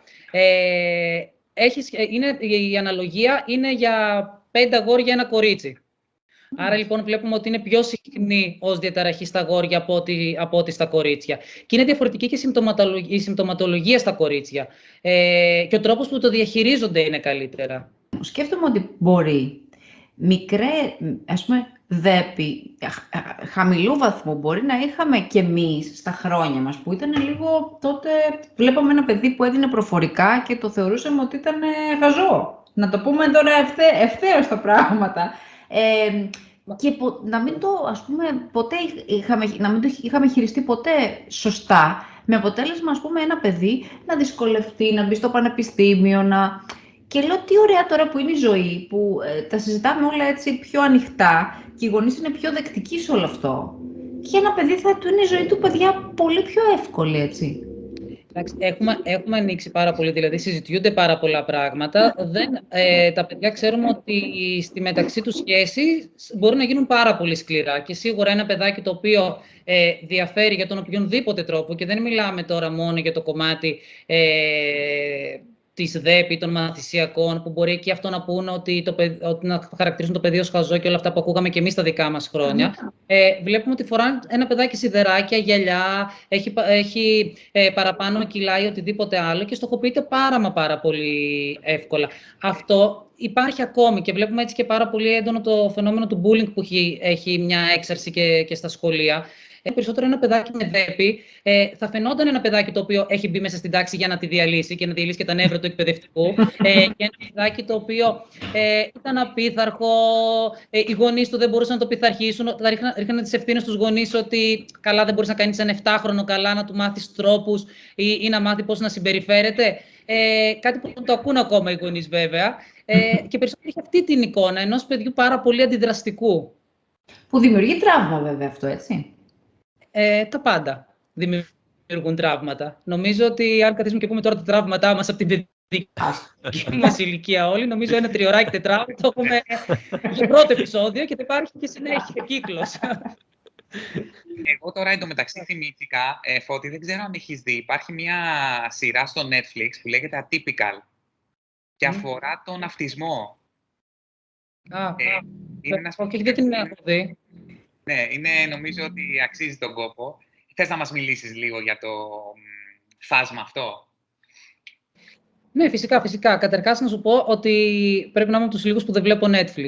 Η αναλογία είναι για 5 αγόρια ένα κορίτσι. Άρα λοιπόν βλέπουμε ότι είναι πιο συχνή ως διαταραχή στα αγόρια από ό,τι στα κορίτσια. Και είναι διαφορετική και η συμπτωματολογία στα κορίτσια. Και ο τρόπος που το διαχειρίζονται είναι καλύτερα. Σκέφτομαι ότι μπορεί ας πούμε, ΔΕΠΗ, χαμηλού βαθμού, μπορεί να είχαμε κι εμείς στα χρόνια μας, που ήταν λίγο τότε, βλέπαμε ένα παιδί που έδινε προφορικά και το θεωρούσαμε ότι ήταν χαζό. Να το πούμε τώρα ευθέως τα πράγματα. Και να μην το, ας πούμε, να μην το είχαμε χειριστεί ποτέ σωστά, με αποτέλεσμα, ας πούμε, ένα παιδί να δυσκολευτεί, να μπει στο πανεπιστήμιο, Και λέω, τι ωραία τώρα που είναι η ζωή, που τα συζητάμε όλα έτσι πιο ανοιχτά και οι γονείς είναι πιο δεκτικοί σε όλο αυτό. Και ένα παιδί θα του είναι η ζωή του, παιδιά, πολύ πιο εύκολη, έτσι. Έχουμε ανοίξει πάρα πολύ, δηλαδή συζητιούνται πάρα πολλά πράγματα. Τα παιδιά ξέρουμε ότι στη μεταξύ τους σχέση μπορούν να γίνουν πάρα πολύ σκληρά. Και σίγουρα ένα παιδάκι το οποίο διαφέρει για τον οποιονδήποτε τρόπο, και δεν μιλάμε τώρα μόνο για το κομμάτι της ΔΕΠΗ, των μαθησιακών, που μπορεί και αυτό να πούνε ότι να χαρακτηρίζουν το παιδί ως χαζό και όλα αυτά που ακούγαμε και εμείς στα δικά μας χρόνια. Βλέπουμε ότι φοράνε ένα παιδάκι σιδεράκια, γυαλιά, έχει παραπάνω κιλά ή οτιδήποτε άλλο και στοχοποιείται πάρα πολύ εύκολα. Αυτό υπάρχει ακόμη και βλέπουμε έτσι και πάρα πολύ έντονο το φαινόμενο του bullying που έχει μια έξαρση και στα σχολεία. Περισσότερο ένα παιδάκι με ΔΕΠΗ θα φαινόταν ένα παιδάκι το οποίο έχει μπει μέσα στην τάξη για να τη διαλύσει και να διαλύσει και τα νεύρα του εκπαιδευτικού. Και ένα παιδάκι το οποίο ήταν απίθαρχο, οι γονείς του δεν μπορούσαν να το πειθαρχήσουν, ρίχναν τις ευθύνες στους γονείς ότι καλά δεν μπορείς να κάνεις ένα 7χρονο καλά, να του μάθεις τρόπους ή να μάθει πώς να συμπεριφέρεται. Κάτι που το ακούν ακόμα οι γονείς βέβαια. Και περισσότερο έχει αυτή την εικόνα ενός παιδιού πάρα πολύ αντιδραστικού. Που δημιουργεί τραύμα βέβαια αυτό, έτσι. Τα πάντα δημιουργούν τραύματα. Νομίζω ότι αν καθίσουμε και πούμε τώρα τα τραύματά μας από την παιδική μας ηλικία όλοι, νομίζω ένα τριωράκι τετράβο το έχουμε για πρώτο επεισόδιο και θα υπάρχει και συνέχεια κύκλος. Εγώ τώρα εντωμεταξύ θυμήθηκα, Φώτη, δεν ξέρω αν έχεις δει, υπάρχει μια σειρά στο Netflix που λέγεται Atypical και αφορά τον αυτισμό. Όχι, δεν την έχω δει. Ναι, νομίζω ότι αξίζει τον κόπο. Θες να μας μιλήσεις λίγο για το φάσμα αυτό? Ναι, φυσικά. Καταρχάς να σου πω ότι πρέπει να είμαι από τους λίγους που δεν βλέπω Netflix.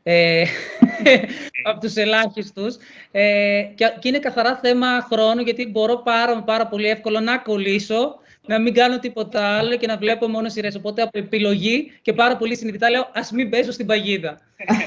Από τους ελάχιστους. Και είναι καθαρά θέμα χρόνου, γιατί μπορώ πάρα πολύ εύκολα να κολλήσω, να μην κάνω τίποτα άλλο και να βλέπω μόνο σειρές. Οπότε από επιλογή και πάρα πολύ συνειδητά λέω ας μην πέσω στην παγίδα.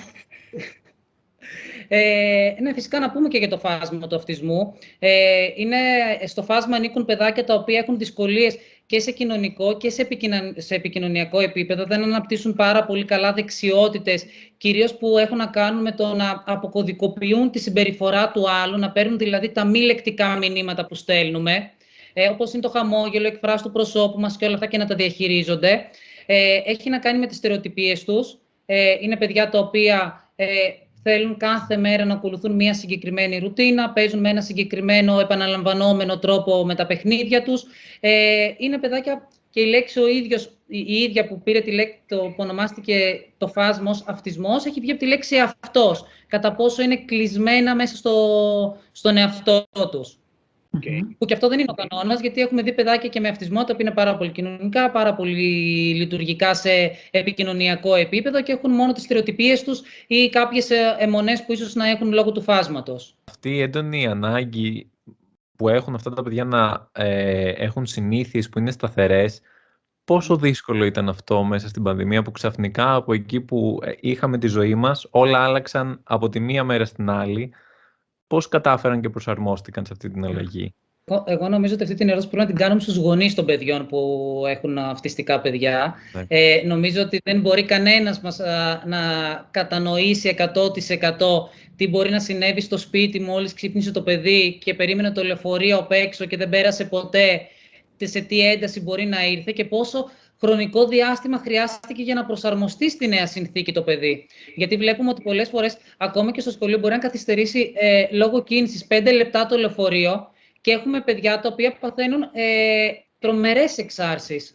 Ναι, φυσικά να πούμε και για το φάσμα του αυτισμού. Στο φάσμα ανήκουν παιδάκια τα οποία έχουν δυσκολίες και σε κοινωνικό και σε επικοινωνιακό επίπεδο δεν αναπτύσσουν πάρα πολύ καλά δεξιότητες, κυρίως που έχουν να κάνουν με το να αποκωδικοποιούν τη συμπεριφορά του άλλου, να παίρνουν δηλαδή τα μη λεκτικά μηνύματα που στέλνουμε, όπως είναι το χαμόγελο, η εκφράση του προσώπου μας και όλα αυτά, και να τα διαχειρίζονται. Έχει να κάνει με τις στερεοτυπίες τους. Είναι παιδιά τα οποία θέλουν κάθε μέρα να ακολουθούν μια συγκεκριμένη ρουτίνα, παίζουν με ένα συγκεκριμένο επαναλαμβανόμενο τρόπο με τα παιχνίδια τους. Είναι παιδάκια, και η λέξη η ίδια που πήρε τη λέξη, που ονομάστηκε το φάσμα ως αυτισμός, έχει βγει από τη λέξη αυτός, κατά πόσο είναι κλεισμένα μέσα στον εαυτό τους. Okay. Που και αυτό δεν είναι ο κανόνας, γιατί έχουμε δει παιδάκια και με αυτισμό, τα οποία είναι πάρα πολύ κοινωνικά, πάρα πολύ λειτουργικά σε επικοινωνιακό επίπεδο και έχουν μόνο τις στερεοτυπίες τους ή κάποιες αιμονές που ίσως να έχουν λόγω του φάσματος. Αυτή η έντονη ανάγκη που έχουν αυτά τα παιδιά να έχουν συνήθειες που είναι σταθερές, πόσο δύσκολο ήταν αυτό μέσα στην πανδημία, που ξαφνικά από εκεί που είχαμε τη ζωή μας, όλα άλλαξαν από τη μία μέρα στην άλλη? Πώς κατάφεραν και προσαρμόστηκαν σε αυτή την αλλαγή? Εγώ νομίζω ότι αυτή την ερώτηση πρέπει να την κάνουμε στους γονείς των παιδιών που έχουν αυτιστικά παιδιά. Νομίζω ότι δεν μπορεί κανένας μας να κατανοήσει 100% τι μπορεί να συνέβη στο σπίτι μόλις ξύπνησε το παιδί και περίμενε το λεωφορείο απ' έξω και δεν πέρασε ποτέ, σε τι ένταση μπορεί να ήρθε και πόσο χρονικό διάστημα χρειάστηκε για να προσαρμοστεί στη νέα συνθήκη το παιδί. Γιατί βλέπουμε ότι πολλές φορές, ακόμα και στο σχολείο, μπορεί να καθυστερήσει λόγω κίνησης 5 λεπτά το λεωφορείο και έχουμε παιδιά τα οποία παθαίνουν τρομερές εξάρσεις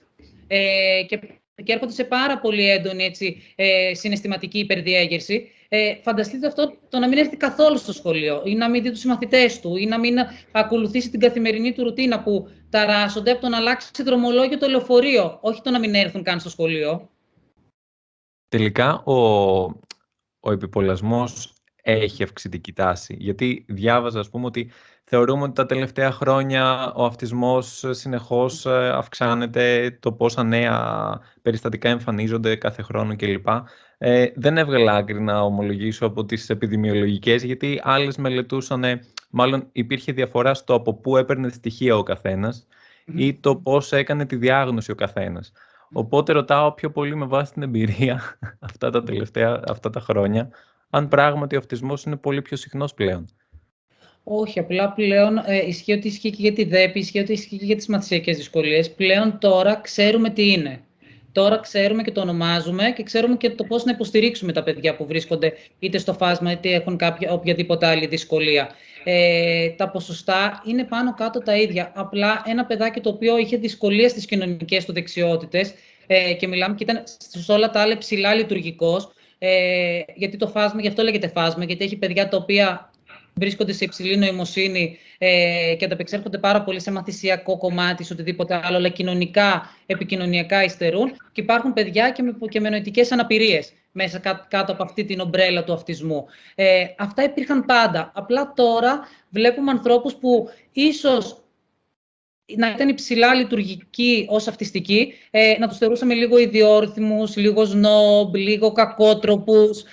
και έρχονται σε πάρα πολύ έντονη συναισθηματική υπερδιέγερση. Φανταστείτε αυτό, το να μην έρθει καθόλου στο σχολείο ή να μην δει τους συμμαθητές του ή να μην ακολουθήσει την καθημερινή του ρουτίνα, που ταράσσονται από το να αλλάξει δρομολόγιο το λεωφορείο, όχι το να μην έρθουν καν στο σχολείο. Τελικά ο επιπολασμός έχει αυξητική τάση, γιατί διάβαζα, ας πούμε, ότι θεωρούμε ότι τα τελευταία χρόνια ο αυτισμός συνεχώς αυξάνεται, το πόσα νέα περιστατικά εμφανίζονται κάθε χρόνο κλπ. Δεν έβγαλα άκρη να ομολογήσω από τις επιδημιολογικές, γιατί άλλες μελετούσαν, μάλλον υπήρχε διαφορά στο από πού έπαιρνε στοιχεία ο καθένας ή το πώς έκανε τη διάγνωση ο καθένας. Οπότε ρωτάω πιο πολύ με βάση την εμπειρία αυτά τα χρόνια, αν πράγματι ο αυτισμός είναι πολύ πιο συχνός πλέον. Όχι, απλά πλέον ισχύει ότι ισχύει και για τη ΔΕΠΗ, ισχύει ότι ισχύει και για τις μαθησιακές δυσκολίες. Πλέον τώρα ξέρουμε τι είναι. Τώρα ξέρουμε και το ονομάζουμε και ξέρουμε και το πώς να υποστηρίξουμε τα παιδιά που βρίσκονται είτε στο φάσμα είτε έχουν οποιαδήποτε άλλη δυσκολία. Τα ποσοστά είναι πάνω κάτω τα ίδια. Απλά ένα παιδάκι το οποίο είχε δυσκολίες στις κοινωνικές του δεξιότητες και μιλάμε και ήταν σε όλα τα άλλα ψηλά λειτουργικός, γιατί το φάσμα, γι' αυτό λέγεται φάσμα, γιατί έχει παιδιά τα οποία βρίσκονται σε υψηλή νοημοσύνη και ανταπεξέρχονται πάρα πολύ σε μαθησιακό κομμάτι, σε οτιδήποτε άλλο, αλλά κοινωνικά, επικοινωνιακά υστερούν. Και υπάρχουν παιδιά και με νοητικές αναπηρίες μέσα κάτω από αυτή την ομπρέλα του αυτισμού. Αυτά υπήρχαν πάντα. Απλά τώρα βλέπουμε ανθρώπους που ίσως να ήταν υψηλά λειτουργικοί ως αυτιστικοί, να τους θεωρούσαμε λίγο ιδιόρυθμους, λίγο σνόμπ, λίγο κακότροπους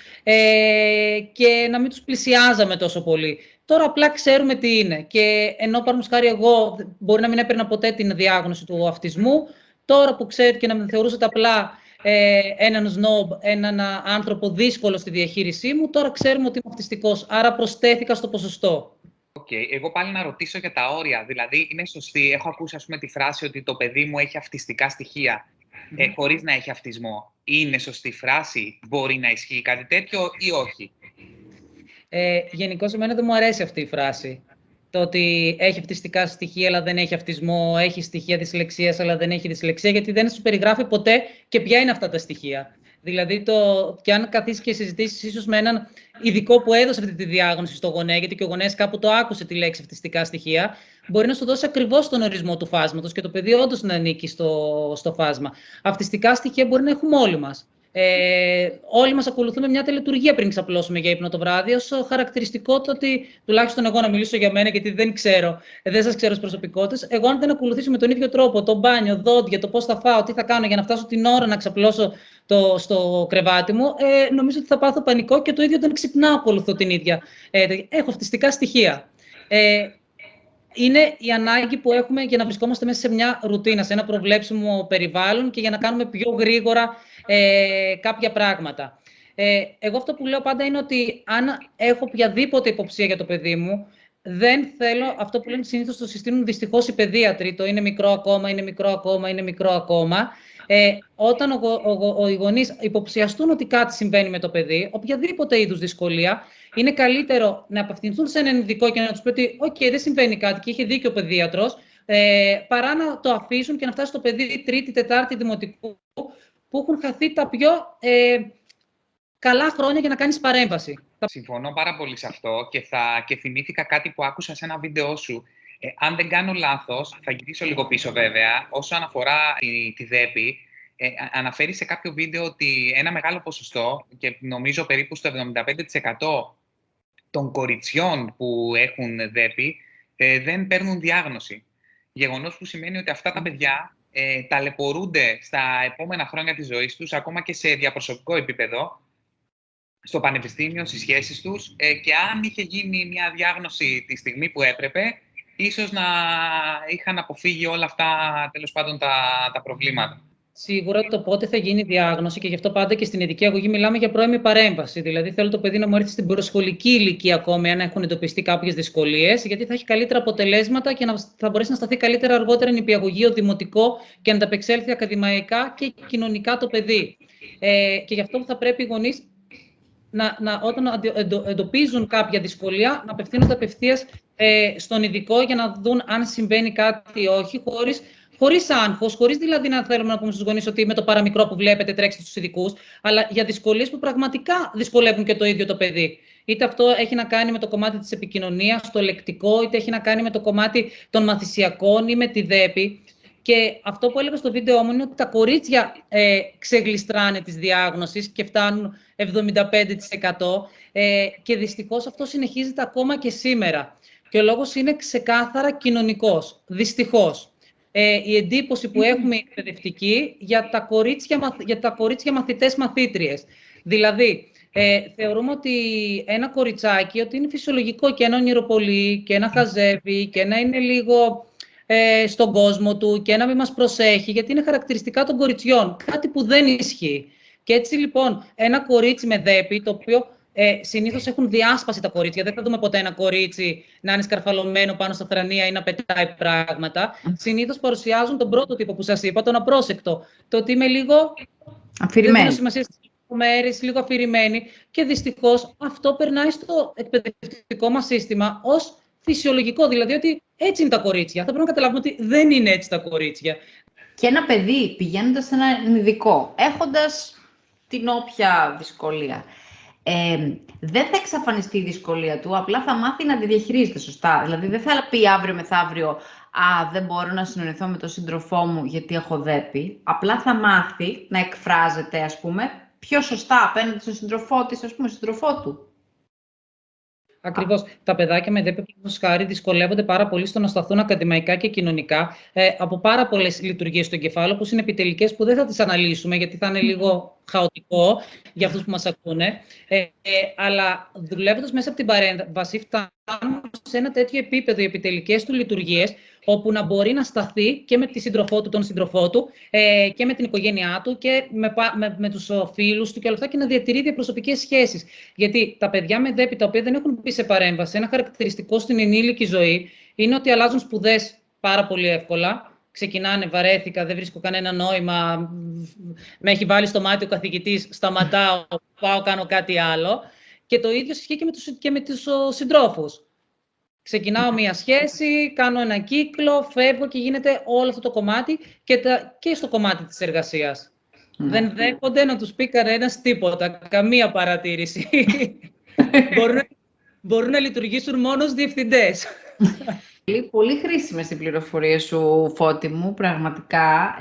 και να μην τους πλησιάζαμε τόσο πολύ. Τώρα απλά ξέρουμε τι είναι και ενώ παραδείγματος χάρη εγώ μπορεί να μην έπαιρνα ποτέ την διάγνωση του αυτισμού, τώρα που ξέρετε και να με θεωρούσατε απλά έναν σνόμπ, έναν άνθρωπο δύσκολο στη διαχείρισή μου, τώρα ξέρουμε ότι είμαι αυτιστικός, άρα προσθέθηκα στο ποσοστό. Εγώ πάλι να ρωτήσω για τα όρια. Δηλαδή, είναι σωστή. Έχω ακούσει, ας πούμε, τη φράση ότι το παιδί μου έχει αυτιστικά στοιχεία χωρίς να έχει αυτισμό. Είναι σωστή φράση? Μπορεί να ισχύει κάτι τέτοιο ή όχι? Γενικώς, εμένα δεν μου αρέσει αυτή η φράση. Το ότι έχει αυτιστικά στοιχεία αλλά δεν έχει αυτισμό, έχει στοιχεία δυσλεξίας αλλά δεν έχει δυσλεξία, γιατί δεν σου περιγράφει ποτέ και ποια είναι αυτά τα στοιχεία. Δηλαδή, και αν καθίσει και συζητήσει ίσως με έναν ειδικό που έδωσε αυτή τη διάγνωση στο γονέα, γιατί και ο γονέας κάπου το άκουσε τη λέξη αυτιστικά στοιχεία, μπορεί να σου δώσει ακριβώς τον ορισμό του φάσματος και το παιδί όντως να ανήκει στο φάσμα. Αυτιστικά στοιχεία μπορεί να έχουμε όλοι μας. Όλοι μας ακολουθούμε μια τελετουργία πριν ξαπλώσουμε για ύπνο το βράδυ, ως χαρακτηριστικό το ότι, τουλάχιστον εγώ να μιλήσω για μένα, γιατί δεν σας ξέρω ως προσωπικότητες, εγώ αν δεν ακολουθήσω με τον ίδιο τρόπο το μπάνιο, δόντια, το πώς θα φάω, τι θα κάνω για να φτάσω την ώρα να ξαπλώσω στο κρεβάτι μου, νομίζω ότι θα πάθω πανικό και το ίδιο όταν ξυπνάω ακολουθώ την ίδια. Έχω αυτιστικά στοιχεία. είναι η ανάγκη που έχουμε για να βρισκόμαστε μέσα σε μια ρουτίνα, σε ένα προβλέψιμο περιβάλλον και για να κάνουμε πιο γρήγορα κάποια πράγματα. Εγώ αυτό που λέω πάντα είναι ότι αν έχω οποιαδήποτε υποψία για το παιδί μου, δεν θέλω, αυτό που λένε συνήθως το συστήνουν δυστυχώς οι παιδίατροι, το είναι μικρό ακόμα, είναι μικρό ακόμα, είναι μικρό ακόμα. Όταν οι γονείς υποψιαστούν ότι κάτι συμβαίνει με το παιδί, οποιαδήποτε είδους δυσκολία, είναι καλύτερο να απευθυνθούν σε έναν ειδικό και να τους πει ότι δεν συμβαίνει κάτι και είχε δίκιο ο παιδίατρος, παρά να το αφήσουν και να φτάσει το παιδί τρίτη, τετάρτη δημοτικού, που έχουν χαθεί τα πιο καλά χρόνια για να κάνεις παρέμβαση. Συμφωνώ πάρα πολύ σε αυτό και θυμήθηκα κάτι που άκουσα σε ένα βίντεο σου. Αν δεν κάνω λάθος, θα γυρίσω λίγο πίσω βέβαια, όσο αναφορά τη ΔΕΠΗ, αναφέρει σε κάποιο βίντεο ότι ένα μεγάλο ποσοστό, και νομίζω περίπου στο 75% των κοριτσιών που έχουν ΔΕΠΗ, δεν παίρνουν διάγνωση. Γεγονός που σημαίνει ότι αυτά τα παιδιά ταλαιπωρούνται στα επόμενα χρόνια της ζωής τους, ακόμα και σε διαπροσωπικό επίπεδο, στο πανεπιστήμιο, στις σχέσεις τους, και αν είχε γίνει μια διάγνωση τη στιγμή που έπρεπε, ίσως να είχαν αποφύγει όλα αυτά, τέλος πάντων, τα προβλήματα. Σίγουρα το πότε θα γίνει η διάγνωση, και γι' αυτό πάντα και στην ειδική αγωγή μιλάμε για πρώιμη παρέμβαση. Δηλαδή, θέλω το παιδί να μου έρθει στην προσχολική ηλικία ακόμη, αν έχουν εντοπιστεί κάποιες δυσκολίες, γιατί θα έχει καλύτερα αποτελέσματα και θα μπορέσει να σταθεί καλύτερα αργότερα νηπιαγωγείο, δημοτικό και να ανταπεξέλθει ακαδημαϊκά και κοινωνικά το παιδί. Και γι' αυτό θα πρέπει οι γονείς όταν εντοπίζουν κάποια δυσκολία, να απευθύνονται απευθείας στον ειδικό για να δουν αν συμβαίνει κάτι ή όχι, χωρίς άγχος, χωρίς δηλαδή να θέλουμε να πούμε στους γονείς ότι με το παραμικρό που βλέπετε τρέξτε στους ειδικούς, αλλά για δυσκολίες που πραγματικά δυσκολεύουν και το ίδιο το παιδί. Είτε αυτό έχει να κάνει με το κομμάτι της επικοινωνίας, το λεκτικό, είτε έχει να κάνει με το κομμάτι των μαθησιακών ή με τη ΔΕΠΗ. Και αυτό που έλεγα στο βίντεο μου είναι ότι τα κορίτσια ξεγλιστράνε της διάγνωσης και φτάνουν 75%, και δυστυχώς αυτό συνεχίζεται ακόμα και σήμερα. Και ο λόγος είναι ξεκάθαρα κοινωνικός, δυστυχώς. Η εντύπωση που έχουμε η εκπαιδευτική για τα κορίτσια μαθητές μαθήτριες. Δηλαδή, θεωρούμε ότι ένα κοριτσάκι ότι είναι φυσιολογικό και να ονειροπολεί και να χαζεύει και να είναι λίγο στον κόσμο του και να μην μας προσέχει, γιατί είναι χαρακτηριστικά των κοριτσιών, κάτι που δεν ισχύει. Και έτσι λοιπόν ένα κορίτσι με ΔΕΠΗ, το οποίο συνήθως έχουν διάσπαση τα κορίτσια, δεν θα δούμε ποτέ ένα κορίτσι να είναι σκαρφαλωμένο πάνω στα θρανία ή να πετάει πράγματα. Συνήθως παρουσιάζουν τον πρώτο τύπο που σας είπα, τον απρόσεκτο. Το ότι είμαι λίγο αφηρημένη, λίγο αφηρημένη, και δυστυχώς αυτό περνάει στο εκπαιδευτικό μας σύστημα ως φυσιολογικό, δηλαδή ότι έτσι είναι τα κορίτσια. Θα πρέπει να καταλάβουμε ότι δεν είναι έτσι τα κορίτσια. Και ένα παιδί πηγαίνοντας σε έναν ειδικό, έχοντας την όποια δυσκολία, δεν θα εξαφανιστεί η δυσκολία του, απλά θα μάθει να τη διαχειρίζεται σωστά. Δηλαδή δεν θα πει αύριο μεθαύριο δεν μπορώ να συνεννοηθώ με τον σύντροφό μου γιατί έχω ΔΕΠΗ. Απλά θα μάθει να εκφράζεται, ας πούμε, πιο σωστά απέναντι στον σύντροφό της, ας πούμε, στον σύντροφό του. Ακριβώς. Τα παιδάκια με ΔΕΠΗ, χάρη, δυσκολεύονται πάρα πολύ στο να σταθούν ακαδημαϊκά και κοινωνικά από πάρα πολλές λειτουργίες του εγκεφάλου, που είναι επιτελικές, που δεν θα τις αναλύσουμε, γιατί θα είναι λίγο χαοτικό για αυτούς που μας ακούνε. Αλλά δουλεύοντας μέσα από την παρέμβαση, φτάνουν σε ένα τέτοιο επίπεδο οι επιτελικές του λειτουργίες, όπου να μπορεί να σταθεί και με τη σύντροφό του, τον σύντροφό του, και με την οικογένειά του και με τους φίλους του και όλα αυτά, και να διατηρεί διαπροσωπικές σχέσεις. Γιατί τα παιδιά με ΔΕΠΗ, τα οποία δεν έχουν μπει σε παρέμβαση, ένα χαρακτηριστικό στην ενήλικη ζωή είναι ότι αλλάζουν σπουδές πάρα πολύ εύκολα. Ξεκινάνε, βαρέθηκα, δεν βρίσκω κανένα νόημα, με έχει βάλει στο μάτι ο καθηγητής, σταματάω, πάω, κάνω κάτι άλλο. Και το ίδιο ισχύει και με τους συντρόφους. Ξεκινάω μία σχέση, κάνω ένα κύκλο, φεύγω και γίνεται όλο αυτό το κομμάτι και στο κομμάτι της εργασίας. Δεν δέχονται να τους πει κανένας τίποτα, καμία παρατήρηση. Μπορούν να λειτουργήσουν μόνο ως διευθυντές. Πολύ χρήσιμες οι πληροφορίες σου, Φώτη μου, πραγματικά.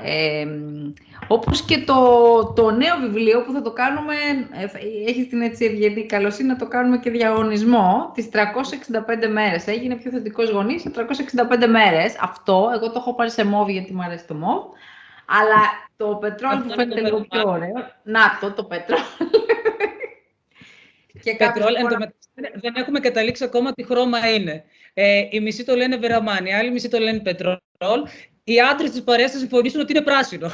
Όπως και το νέο βιβλίο που θα το κάνουμε, έχει την έτσι ευγενή καλοσύνη να το κάνουμε και διαγωνισμό, τις 365 μέρες. Έγινε πιο θετικός γονείς σε 365 μέρες. Αυτό, εγώ το έχω πάρει σε μόβ γιατί μου αρέσει το μόβ. Αλλά το πετρόλ που φαίνεται λίγο πιο ωραίο. Να το πετρόλ. Και πετρόλ, δεν έχουμε καταλήξει ακόμα τι χρώμα είναι. Οι μισοί το λένε βεραμάνι, οι άλλοι μισοί το λένε πετρόλ. Οι άντρες της παρέας θα συμφωνήσουν ότι είναι πράσινο.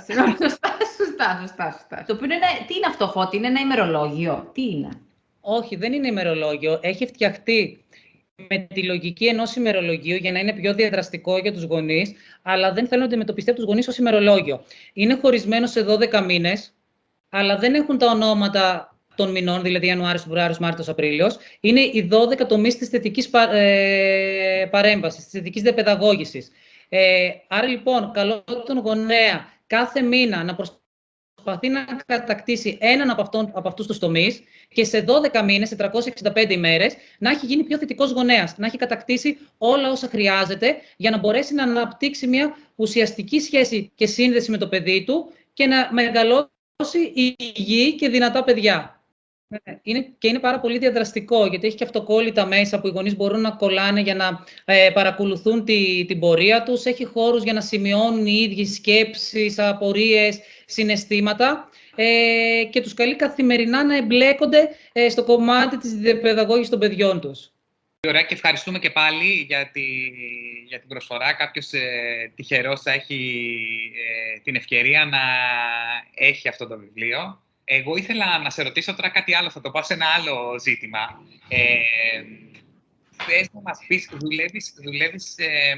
Σωστά. Το οποίο είναι, τι είναι αυτό, Φώτη, είναι ένα ημερολόγιο, τι είναι? Όχι, δεν είναι ημερολόγιο. Έχει φτιαχτεί με τη λογική ενός ημερολογίου για να είναι πιο διαδραστικό για τους γονείς, αλλά δεν θέλουν να αντιμετωπιστεί από τους γονείς ως ημερολόγιο. Είναι χωρισμένο σε 12 μήνες, αλλά δεν έχουν τα ονόματα των μηνών, δηλαδή Ιανουάριος, Φεβρουάριος, Μάρτιος, Απρίλιος. Είναι οι 12 τομείς της θετικής παρέμβασης, της θετικής διαπαιδαγώγησης. Άρα λοιπόν, καλό τον γονέα κάθε μήνα να προσπαθεί να κατακτήσει έναν από αυτούς τους τομείς και σε 12 μήνες, σε 365 ημέρες, να έχει γίνει πιο θετικός γονέας, να έχει κατακτήσει όλα όσα χρειάζεται για να μπορέσει να αναπτύξει μια ουσιαστική σχέση και σύνδεση με το παιδί του και να μεγαλώσει υγιή και δυνατά παιδιά. Είναι πάρα πολύ διαδραστικό, γιατί έχει και αυτοκόλλητα μέσα που οι γονείς μπορούν να κολλάνε για να παρακολουθούν την πορεία τους. Έχει χώρους για να σημειώνουν οι ίδιοι σκέψεις, απορίες, συναισθήματα και τους καλεί καθημερινά να εμπλέκονται στο κομμάτι της διαπαιδαγώγησης των παιδιών τους. Ωραία, και ευχαριστούμε και πάλι για την προσφορά. Κάποιος τυχερός θα έχει την ευκαιρία να έχει αυτό το βιβλίο. Εγώ ήθελα να σε ρωτήσω τώρα κάτι άλλο, θα το πάω σε ένα άλλο ζήτημα. Θες να μας πεις, δουλεύεις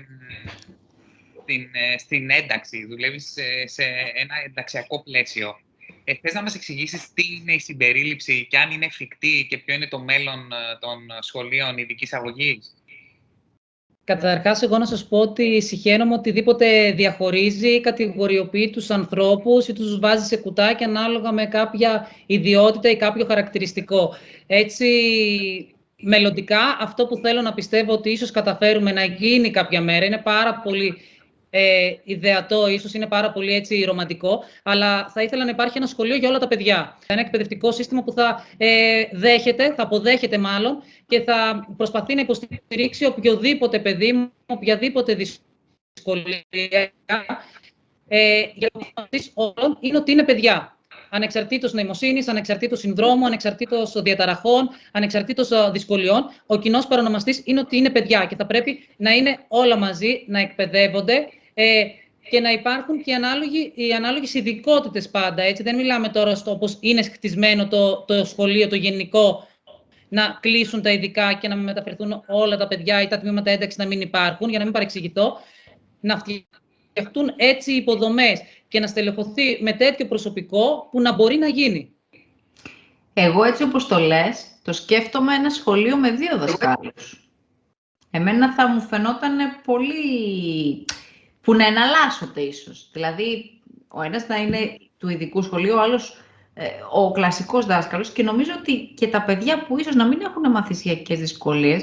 στην ένταξη, δουλεύεις σε ένα ενταξιακό πλαίσιο. Θες να μας εξηγήσεις τι είναι η συμπερίληψη και αν είναι εφικτή και ποιο είναι το μέλλον των σχολείων ειδικής αγωγής? Καταρχάς, εγώ να σας πω ότι συχαίνομαι οτιδήποτε διαχωρίζει ή κατηγοριοποιεί τους ανθρώπους ή τους βάζει σε κουτάκια ανάλογα με κάποια ιδιότητα ή κάποιο χαρακτηριστικό. Έτσι, μελλοντικά, αυτό που θέλω να πιστεύω ότι ίσως καταφέρουμε να γίνει κάποια μέρα, είναι πάρα πολύ ιδεατό, ίσως είναι πάρα πολύ έτσι ρομαντικό, αλλά θα ήθελα να υπάρχει ένα σχολείο για όλα τα παιδιά. Ένα εκπαιδευτικό σύστημα που θα αποδέχεται μάλλον και θα προσπαθεί να υποστηρίξει οποιοδήποτε παιδί με οποιαδήποτε δυσκολία. Για το όλων είναι ότι είναι παιδιά. Ανεξαρτήτως νοημοσύνης, ανεξαρτήτως συνδρόμου, ανεξαρτήτως διαταραχών, ανεξαρτήτως δυσκολιών, ο κοινός παρονομαστής είναι ότι είναι παιδιά και θα πρέπει να είναι όλα μαζί, να εκπαιδεύονται και να υπάρχουν και οι ανάλογες ειδικότητες πάντα. Έτσι. Δεν μιλάμε τώρα στο όπως είναι χτισμένο το σχολείο, το γενικό, να κλείσουν τα ειδικά και να μην μεταφερθούν όλα τα παιδιά ή τα τμήματα ένταξης να μην υπάρχουν, για να μην παρεξηγηθώ. Να φτιαχτούν έτσι υποδομές και να στελεχωθεί με τέτοιο προσωπικό που να μπορεί να γίνει. Εγώ έτσι όπως το λες, το σκέφτομαι ένα σχολείο με 2 δασκάλους. Εμένα θα μου φαινόταν πολύ που να εναλλάσσονται ίσως. Δηλαδή, ο ένας να είναι του ειδικού σχολείου, ο άλλος ο κλασικός δάσκαλος και νομίζω ότι και τα παιδιά που ίσως να μην έχουν μαθησιακές δυσκολίες,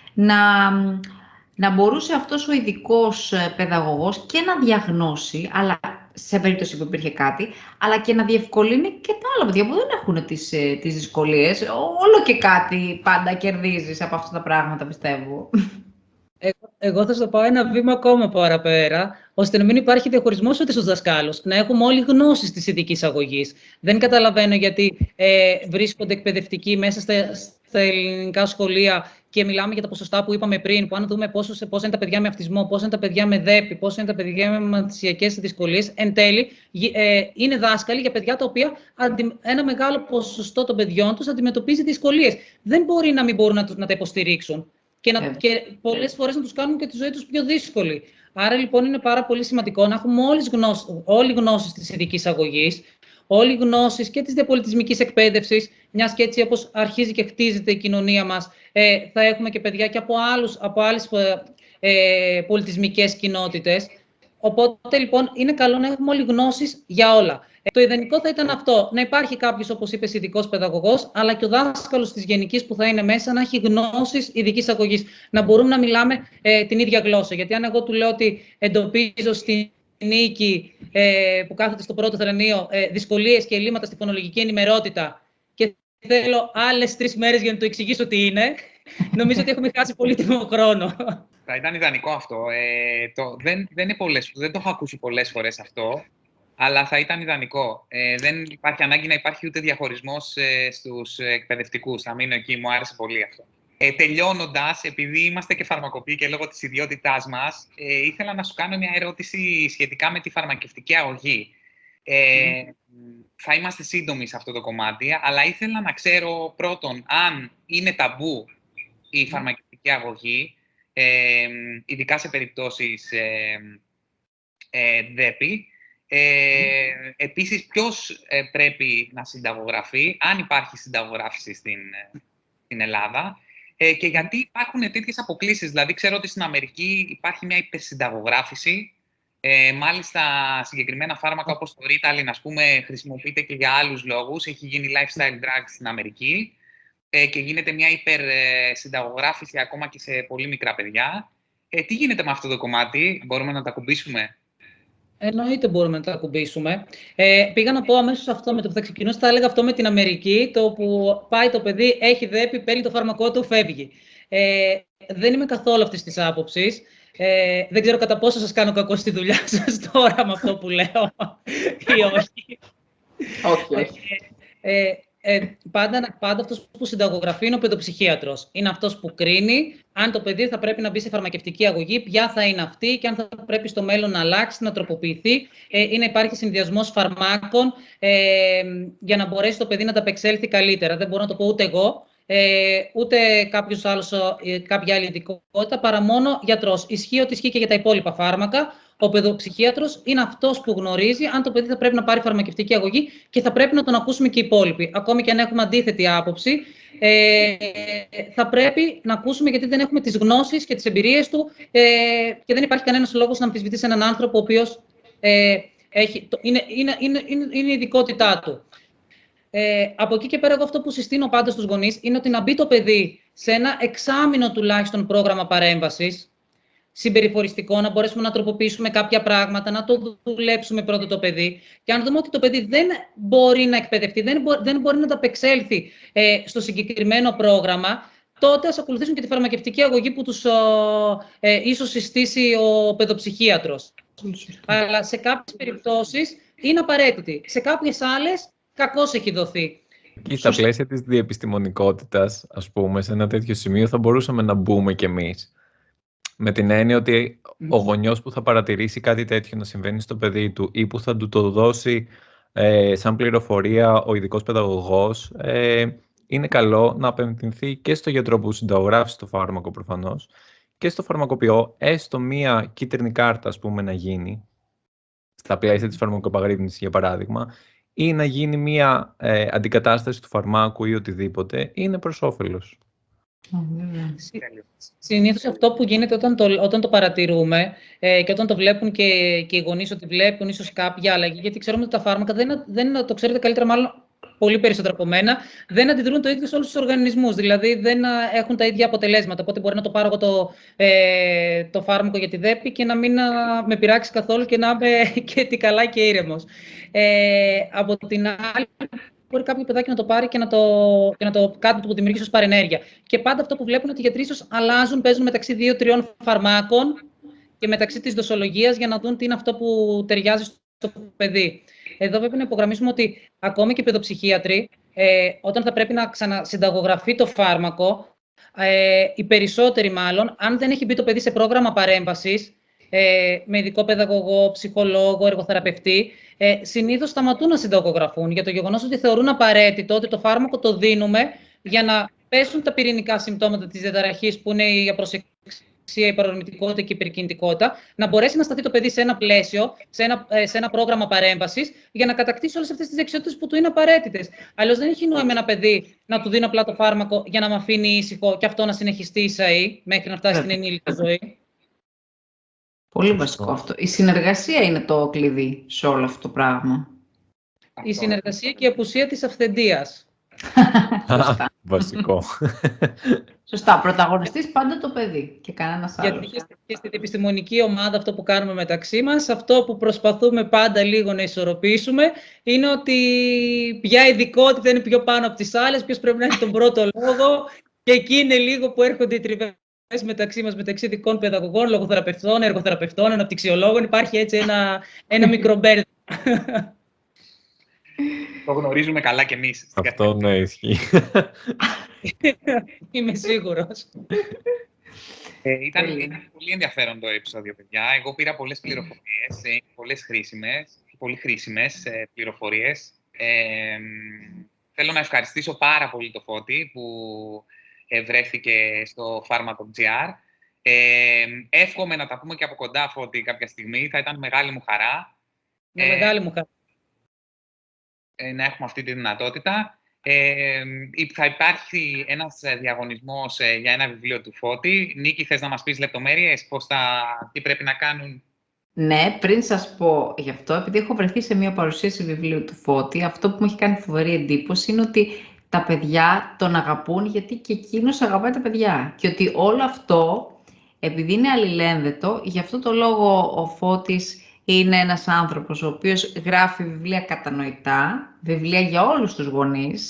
να μπορούσε αυτός ο ειδικός παιδαγωγός και να διαγνώσει, αλλά σε περίπτωση που υπήρχε κάτι, αλλά και να διευκολύνει και τα άλλα παιδιά που δεν έχουν τις δυσκολίες. Όλο και κάτι πάντα κερδίζεις από αυτά τα πράγματα, πιστεύω. Εγώ θα σου το πάω ένα βήμα ακόμα παραπέρα, ώστε να μην υπάρχει διαχωρισμός ούτε στους δασκάλους. Να έχουμε όλοι γνώσεις της ειδικής αγωγής. Δεν καταλαβαίνω γιατί βρίσκονται εκπαιδευτικοί μέσα στα ελληνικά σχολεία και μιλάμε για τα ποσοστά που είπαμε πριν, που αν δούμε πόσο είναι τα παιδιά με αυτισμό, πόσο είναι τα παιδιά με ΔΕΠΗ, πόσο είναι τα παιδιά με μαθησιακές δυσκολίες, εν τέλει είναι δάσκαλοι για παιδιά τα οποία ένα μεγάλο ποσοστό των παιδιών τους αντιμετωπίζει δυσκολίες. Δεν μπορεί να μην μπορούν να τα υποστηρίξουν. Και πολλές φορές να τους κάνουν και τη ζωή τους πιο δύσκολη. Άρα λοιπόν είναι πάρα πολύ σημαντικό να έχουμε όλοι γνώσεις της ειδικής αγωγής, όλοι γνώσεις και της διαπολιτισμικής εκπαίδευσης, μιας και έτσι όπως αρχίζει και χτίζεται η κοινωνία μας, θα έχουμε και παιδιά και από άλλες πολιτισμικές κοινότητες. Οπότε λοιπόν είναι καλό να έχουμε όλοι γνώσεις για όλα. Το ιδανικό θα ήταν αυτό, να υπάρχει κάποιος, όπως είπες, ειδικός παιδαγωγός, αλλά και ο δάσκαλος της γενικής που θα είναι μέσα να έχει γνώσεις ειδικής αγωγής. Να μπορούμε να μιλάμε την ίδια γλώσσα. Γιατί αν εγώ του λέω ότι εντοπίζω στην Νίκη που κάθεται στο πρώτο θρανείο δυσκολίες και ελλείμματα στη φωνολογική ενημερότητα και θέλω άλλες 3 μέρες για να του εξηγήσω τι είναι, νομίζω ότι έχουμε χάσει πολύτιμο χρόνο. Θα ήταν ιδανικό αυτό. Δεν το έχω ακούσει πολλές φορές αυτό, αλλά θα ήταν ιδανικό. Δεν υπάρχει ανάγκη να υπάρχει ούτε διαχωρισμός στους εκπαιδευτικούς. Θα μείνω εκεί, μου άρεσε πολύ αυτό. Τελειώνοντας, επειδή είμαστε και φαρμακοποιοί και λόγω της ιδιότητάς μας, ήθελα να σου κάνω μια ερώτηση σχετικά με τη φαρμακευτική αγωγή. Θα είμαστε σύντομοι σε αυτό το κομμάτι, αλλά ήθελα να ξέρω πρώτον αν είναι ταμπού η φαρμακευτική αγωγή, ειδικά σε περιπτώσεις ΔΕΠΗ. Επίσης, ποιος πρέπει να συνταγογραφεί, αν υπάρχει συνταγογράφηση στην Ελλάδα, και γιατί υπάρχουν τέτοιες αποκλίσεις. Δηλαδή, ξέρω ότι στην Αμερική υπάρχει μια υπερσυνταγογράφηση. Μάλιστα, συγκεκριμένα φάρμακα όπως το Ritalin, ας πούμε, χρησιμοποιείται και για άλλους λόγους. Έχει γίνει lifestyle drug στην Αμερική και γίνεται μια υπερσυνταγογράφηση ακόμα και σε πολύ μικρά παιδιά. Τι γίνεται με αυτό το κομμάτι, μπορούμε να τα ακουμπήσουμε? Εννοείται μπορούμε να τα ακουμπήσουμε. Πήγα να πω αμέσως αυτό με το που θα ξεκινήσω. Θα έλεγα αυτό με την Αμερική, το που πάει το παιδί, έχει ΔΕΠΗ, παίρνει το φάρμακό του, φεύγει. Δεν είμαι καθόλου αυτής της άποψης. Δεν ξέρω κατά πόσο σας κάνω κακό στη δουλειά σας τώρα με αυτό που λέω ή όχι. Όχι. Πάντα αυτός που συνταγογραφεί είναι ο παιδοψυχίατρος. Είναι αυτός που κρίνει αν το παιδί θα πρέπει να μπει σε φαρμακευτική αγωγή, ποια θα είναι αυτή και αν θα πρέπει στο μέλλον να αλλάξει, να τροποποιηθεί ή να υπάρχει συνδυασμός φαρμάκων για να μπορέσει το παιδί να ανταπεξέλθει καλύτερα. Δεν μπορώ να το πω ούτε εγώ, ούτε κάποιος άλλος, κάποια άλλη ειδικότητα, παρά μόνο γιατρός. Ισχύει ότι ισχύει και για τα υπόλοιπα φάρμακα. Ο παιδοψυχίατρος είναι αυτός που γνωρίζει αν το παιδί θα πρέπει να πάρει φαρμακευτική αγωγή και θα πρέπει να τον ακούσουμε και οι υπόλοιποι. Ακόμη και αν έχουμε αντίθετη άποψη, θα πρέπει να ακούσουμε, γιατί δεν έχουμε τις γνώσεις και τις εμπειρίες του και δεν υπάρχει κανένας λόγος να αμφισβητήσει έναν άνθρωπο ο οποίος είναι η ειδικότητά του. Από εκεί και πέρα, εγώ αυτό που συστήνω πάντα στους γονείς είναι ότι να μπει το παιδί σε ένα εξάμηνο τουλάχιστον πρόγραμμα παρέμβασης, συμπεριφοριστικό, να μπορέσουμε να τροποποιήσουμε κάποια πράγματα, να το δουλέψουμε πρώτα το παιδί. Και αν δούμε ότι το παιδί δεν μπορεί να εκπαιδευτεί, δεν μπορεί να ανταπεξέλθει στο συγκεκριμένο πρόγραμμα, τότε ας ακολουθήσουν και τη φαρμακευτική αγωγή που τους ίσως συστήσει ο παιδοψυχίατρος. Αλλά σε κάποιες περιπτώσεις είναι απαραίτητη. Σε κάποιες άλλες, κακώς έχει δοθεί. Και στα πλαίσια της διεπιστημονικότητας, ας πούμε, σε ένα τέτοιο σημείο θα μπορούσαμε να μπούμε κι εμείς. Με την έννοια ότι ο γονιός που θα παρατηρήσει κάτι τέτοιο να συμβαίνει στο παιδί του ή που θα του το δώσει σαν πληροφορία ο ειδικός παιδαγωγός, είναι καλό να απευθυνθεί και στο γιατρό που συνταγογράφησε το φάρμακο προφανώς και στο φαρμακοποιό, έστω μία κίτρινη κάρτα, ας πούμε, να γίνει στα πλαίσια της φαρμακοεπαγρύπνησης, για παράδειγμα, ή να γίνει μία αντικατάσταση του φαρμάκου ή οτιδήποτε, είναι προς όφελος. Συνήθως αυτό που γίνεται όταν το παρατηρούμε και όταν το βλέπουν και οι γονείς ότι βλέπουν ίσως κάποια αλλαγή, γιατί ξέρουμε ότι τα φάρμακα δεν το ξέρετε καλύτερα, μάλλον πολύ περισσότερο από μένα, δεν αντιδρούν το ίδιο σε όλους τους οργανισμούς. Δηλαδή δεν έχουν τα ίδια αποτελέσματα. Οπότε μπορεί να το πάρω εγώ το φάρμακο για τη ΔΕΠΗ και να μην με πειράξει καθόλου και να είμαι και καλά και ήρεμος. Από την άλλη, μπορεί κάποιο παιδάκι να το πάρει και να το κάτι που δημιουργήσει ως παρενέργεια. Και πάντα αυτό που βλέπουν ότι οι γιατροί ίσως αλλάζουν, παίζουν μεταξύ 2-3 φαρμάκων και μεταξύ της δοσολογίας για να δουν τι είναι αυτό που ταιριάζει στο παιδί. Εδώ πρέπει να υπογραμμίσουμε ότι ακόμη και οι παιδοψυχίατροι, όταν θα πρέπει να ξανασυνταγογραφεί το φάρμακο, οι περισσότεροι μάλλον, αν δεν έχει μπει το παιδί σε πρόγραμμα παρέμβασης, με ειδικό παιδαγωγό, ψυχολόγο, εργοθεραπευτή, συνήθως σταματούν να συνταγογραφούν για το γεγονός ότι θεωρούν απαραίτητο ότι το φάρμακο το δίνουμε για να πέσουν τα πυρηνικά συμπτώματα της διαταραχής, που είναι η απροσεξία, η παρορμητικότητα και η υπερκινητικότητα, να μπορέσει να σταθεί το παιδί σε ένα πλαίσιο, σε ένα πρόγραμμα παρέμβασης, για να κατακτήσει όλες αυτές τις δεξιότητες που του είναι απαραίτητες. Αλλιώς δεν έχει νόημα ένα παιδί να του δίνω απλά το φάρμακο για να με αφήνει ήσυχο και αυτό να συνεχιστεί ίσα-ή μέχρι να φτάσει στην ενήλικη ζωή. Πολύ βασικό αυτό. Η συνεργασία είναι το κλειδί σε όλο αυτό το πράγμα. Η συνεργασία και η απουσία της αυθεντίας. Σωστά. Βασικό. Σωστά. Πρωταγωνιστής πάντα το παιδί και κανένας άλλος. Γιατί και στην επιστημονική ομάδα αυτό που κάνουμε μεταξύ μας, αυτό που προσπαθούμε πάντα λίγο να ισορροπήσουμε, είναι ότι ποια ειδικότητα είναι πιο πάνω από τις άλλες, ποιος πρέπει να έχει τον πρώτο λόγο, και εκεί είναι λίγο που έρχονται οι τριβές μεταξύ μας, μεταξύ ειδικών παιδαγωγών, λογοθεραπευτών, εργοθεραπευτών, αναπτυξιολόγων. Υπάρχει έτσι ένα μικρό μπέρδεμα. Το γνωρίζουμε καλά κι εμείς. Αυτό ναι, ισχύει. Είμαι σίγουρος. Ήταν πολύ ενδιαφέρον το επεισόδιο, παιδιά. Εγώ πήρα πολλές πληροφορίες, πολύ χρήσιμες πληροφορίες. Θέλω να ευχαριστήσω πάρα πολύ το Φώτη που βρέθηκε στο Pharma.gr. Εύχομαι να τα πούμε και από κοντά, Φώτη, κάποια στιγμή. Θα ήταν μεγάλη μου χαρά. Μεγάλη μου χαρά. Να έχουμε αυτή τη δυνατότητα. Θα υπάρχει ένας διαγωνισμός για ένα βιβλίο του Φώτη. Νίκη, θες να μας πεις λεπτομέρειες, τι πρέπει να κάνουν? Ναι, πριν σας πω γι' αυτό, επειδή έχω βρεθεί σε μια παρουσίαση βιβλίου του Φώτη, αυτό που μου έχει κάνει φοβερή εντύπωση είναι ότι τα παιδιά τον αγαπούν γιατί και εκείνος αγαπάει τα παιδιά. Και ότι όλο αυτό, επειδή είναι αλληλένδετο, γι' αυτό το λόγο ο Φώτης είναι ένας άνθρωπος ο οποίος γράφει βιβλία κατανοητά, βιβλία για όλους τους γονείς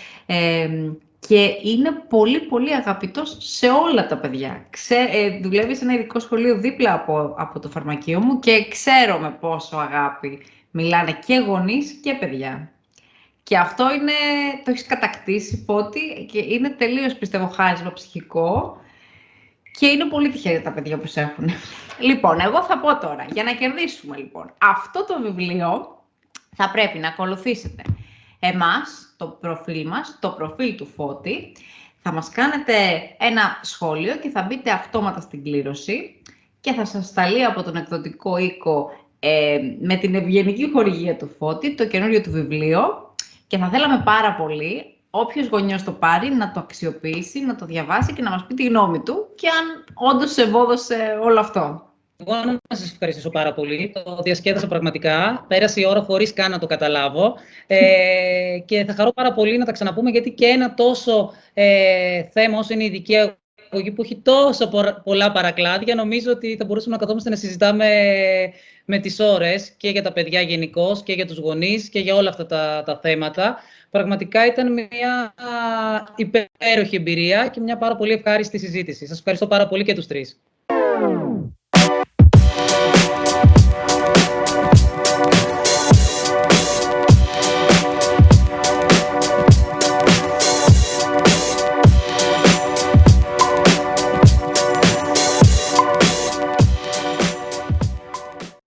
και είναι πολύ πολύ αγαπητός σε όλα τα παιδιά. Δουλεύει σε ένα ειδικό σχολείο δίπλα από το φαρμακείο μου και ξέρω με πόσο αγάπη μιλάνε και γονείς και παιδιά. Και αυτό το έχεις κατακτήσει, Φώτη, και είναι τελείως, πιστεύω, χάρισμα ψυχικό. Και είναι πολύ τυχαία τα παιδιά που σε έχουν. Λοιπόν, εγώ θα πω τώρα, για να κερδίσουμε λοιπόν αυτό το βιβλίο, θα πρέπει να ακολουθήσετε εμάς, το προφίλ μας, το προφίλ του Φώτη. Θα μας κάνετε ένα σχόλιο και θα μπείτε αυτόματα στην κλήρωση και θα σας σταλεί από τον εκδοτικό οίκο με την ευγενική χορηγία του Φώτη το καινούριο του βιβλίο και θα θέλαμε πάρα πολύ όποιος γονιός το πάρει να το αξιοποιήσει, να το διαβάσει και να μας πει τη γνώμη του και αν όντως σε βόδωσε όλο αυτό. Εγώ να σας ευχαριστήσω πάρα πολύ. Το διασκέδασα πραγματικά. Πέρασε η ώρα χωρίς καν να το καταλάβω. Και θα χαρώ πάρα πολύ να τα ξαναπούμε, γιατί και ένα τόσο θέμα όσο είναι η ειδική αγωγή που έχει τόσο πολλά παρακλάδια, νομίζω ότι θα μπορούσαμε να καθόμαστε να συζητάμε με τις ώρες και για τα παιδιά γενικώς και για τους γονείς και για όλα αυτά τα θέματα. Πραγματικά ήταν μια υπέροχη εμπειρία και μια πάρα πολύ ευχάριστη συζήτηση. Σας ευχαριστώ πάρα πολύ και τους τρεις.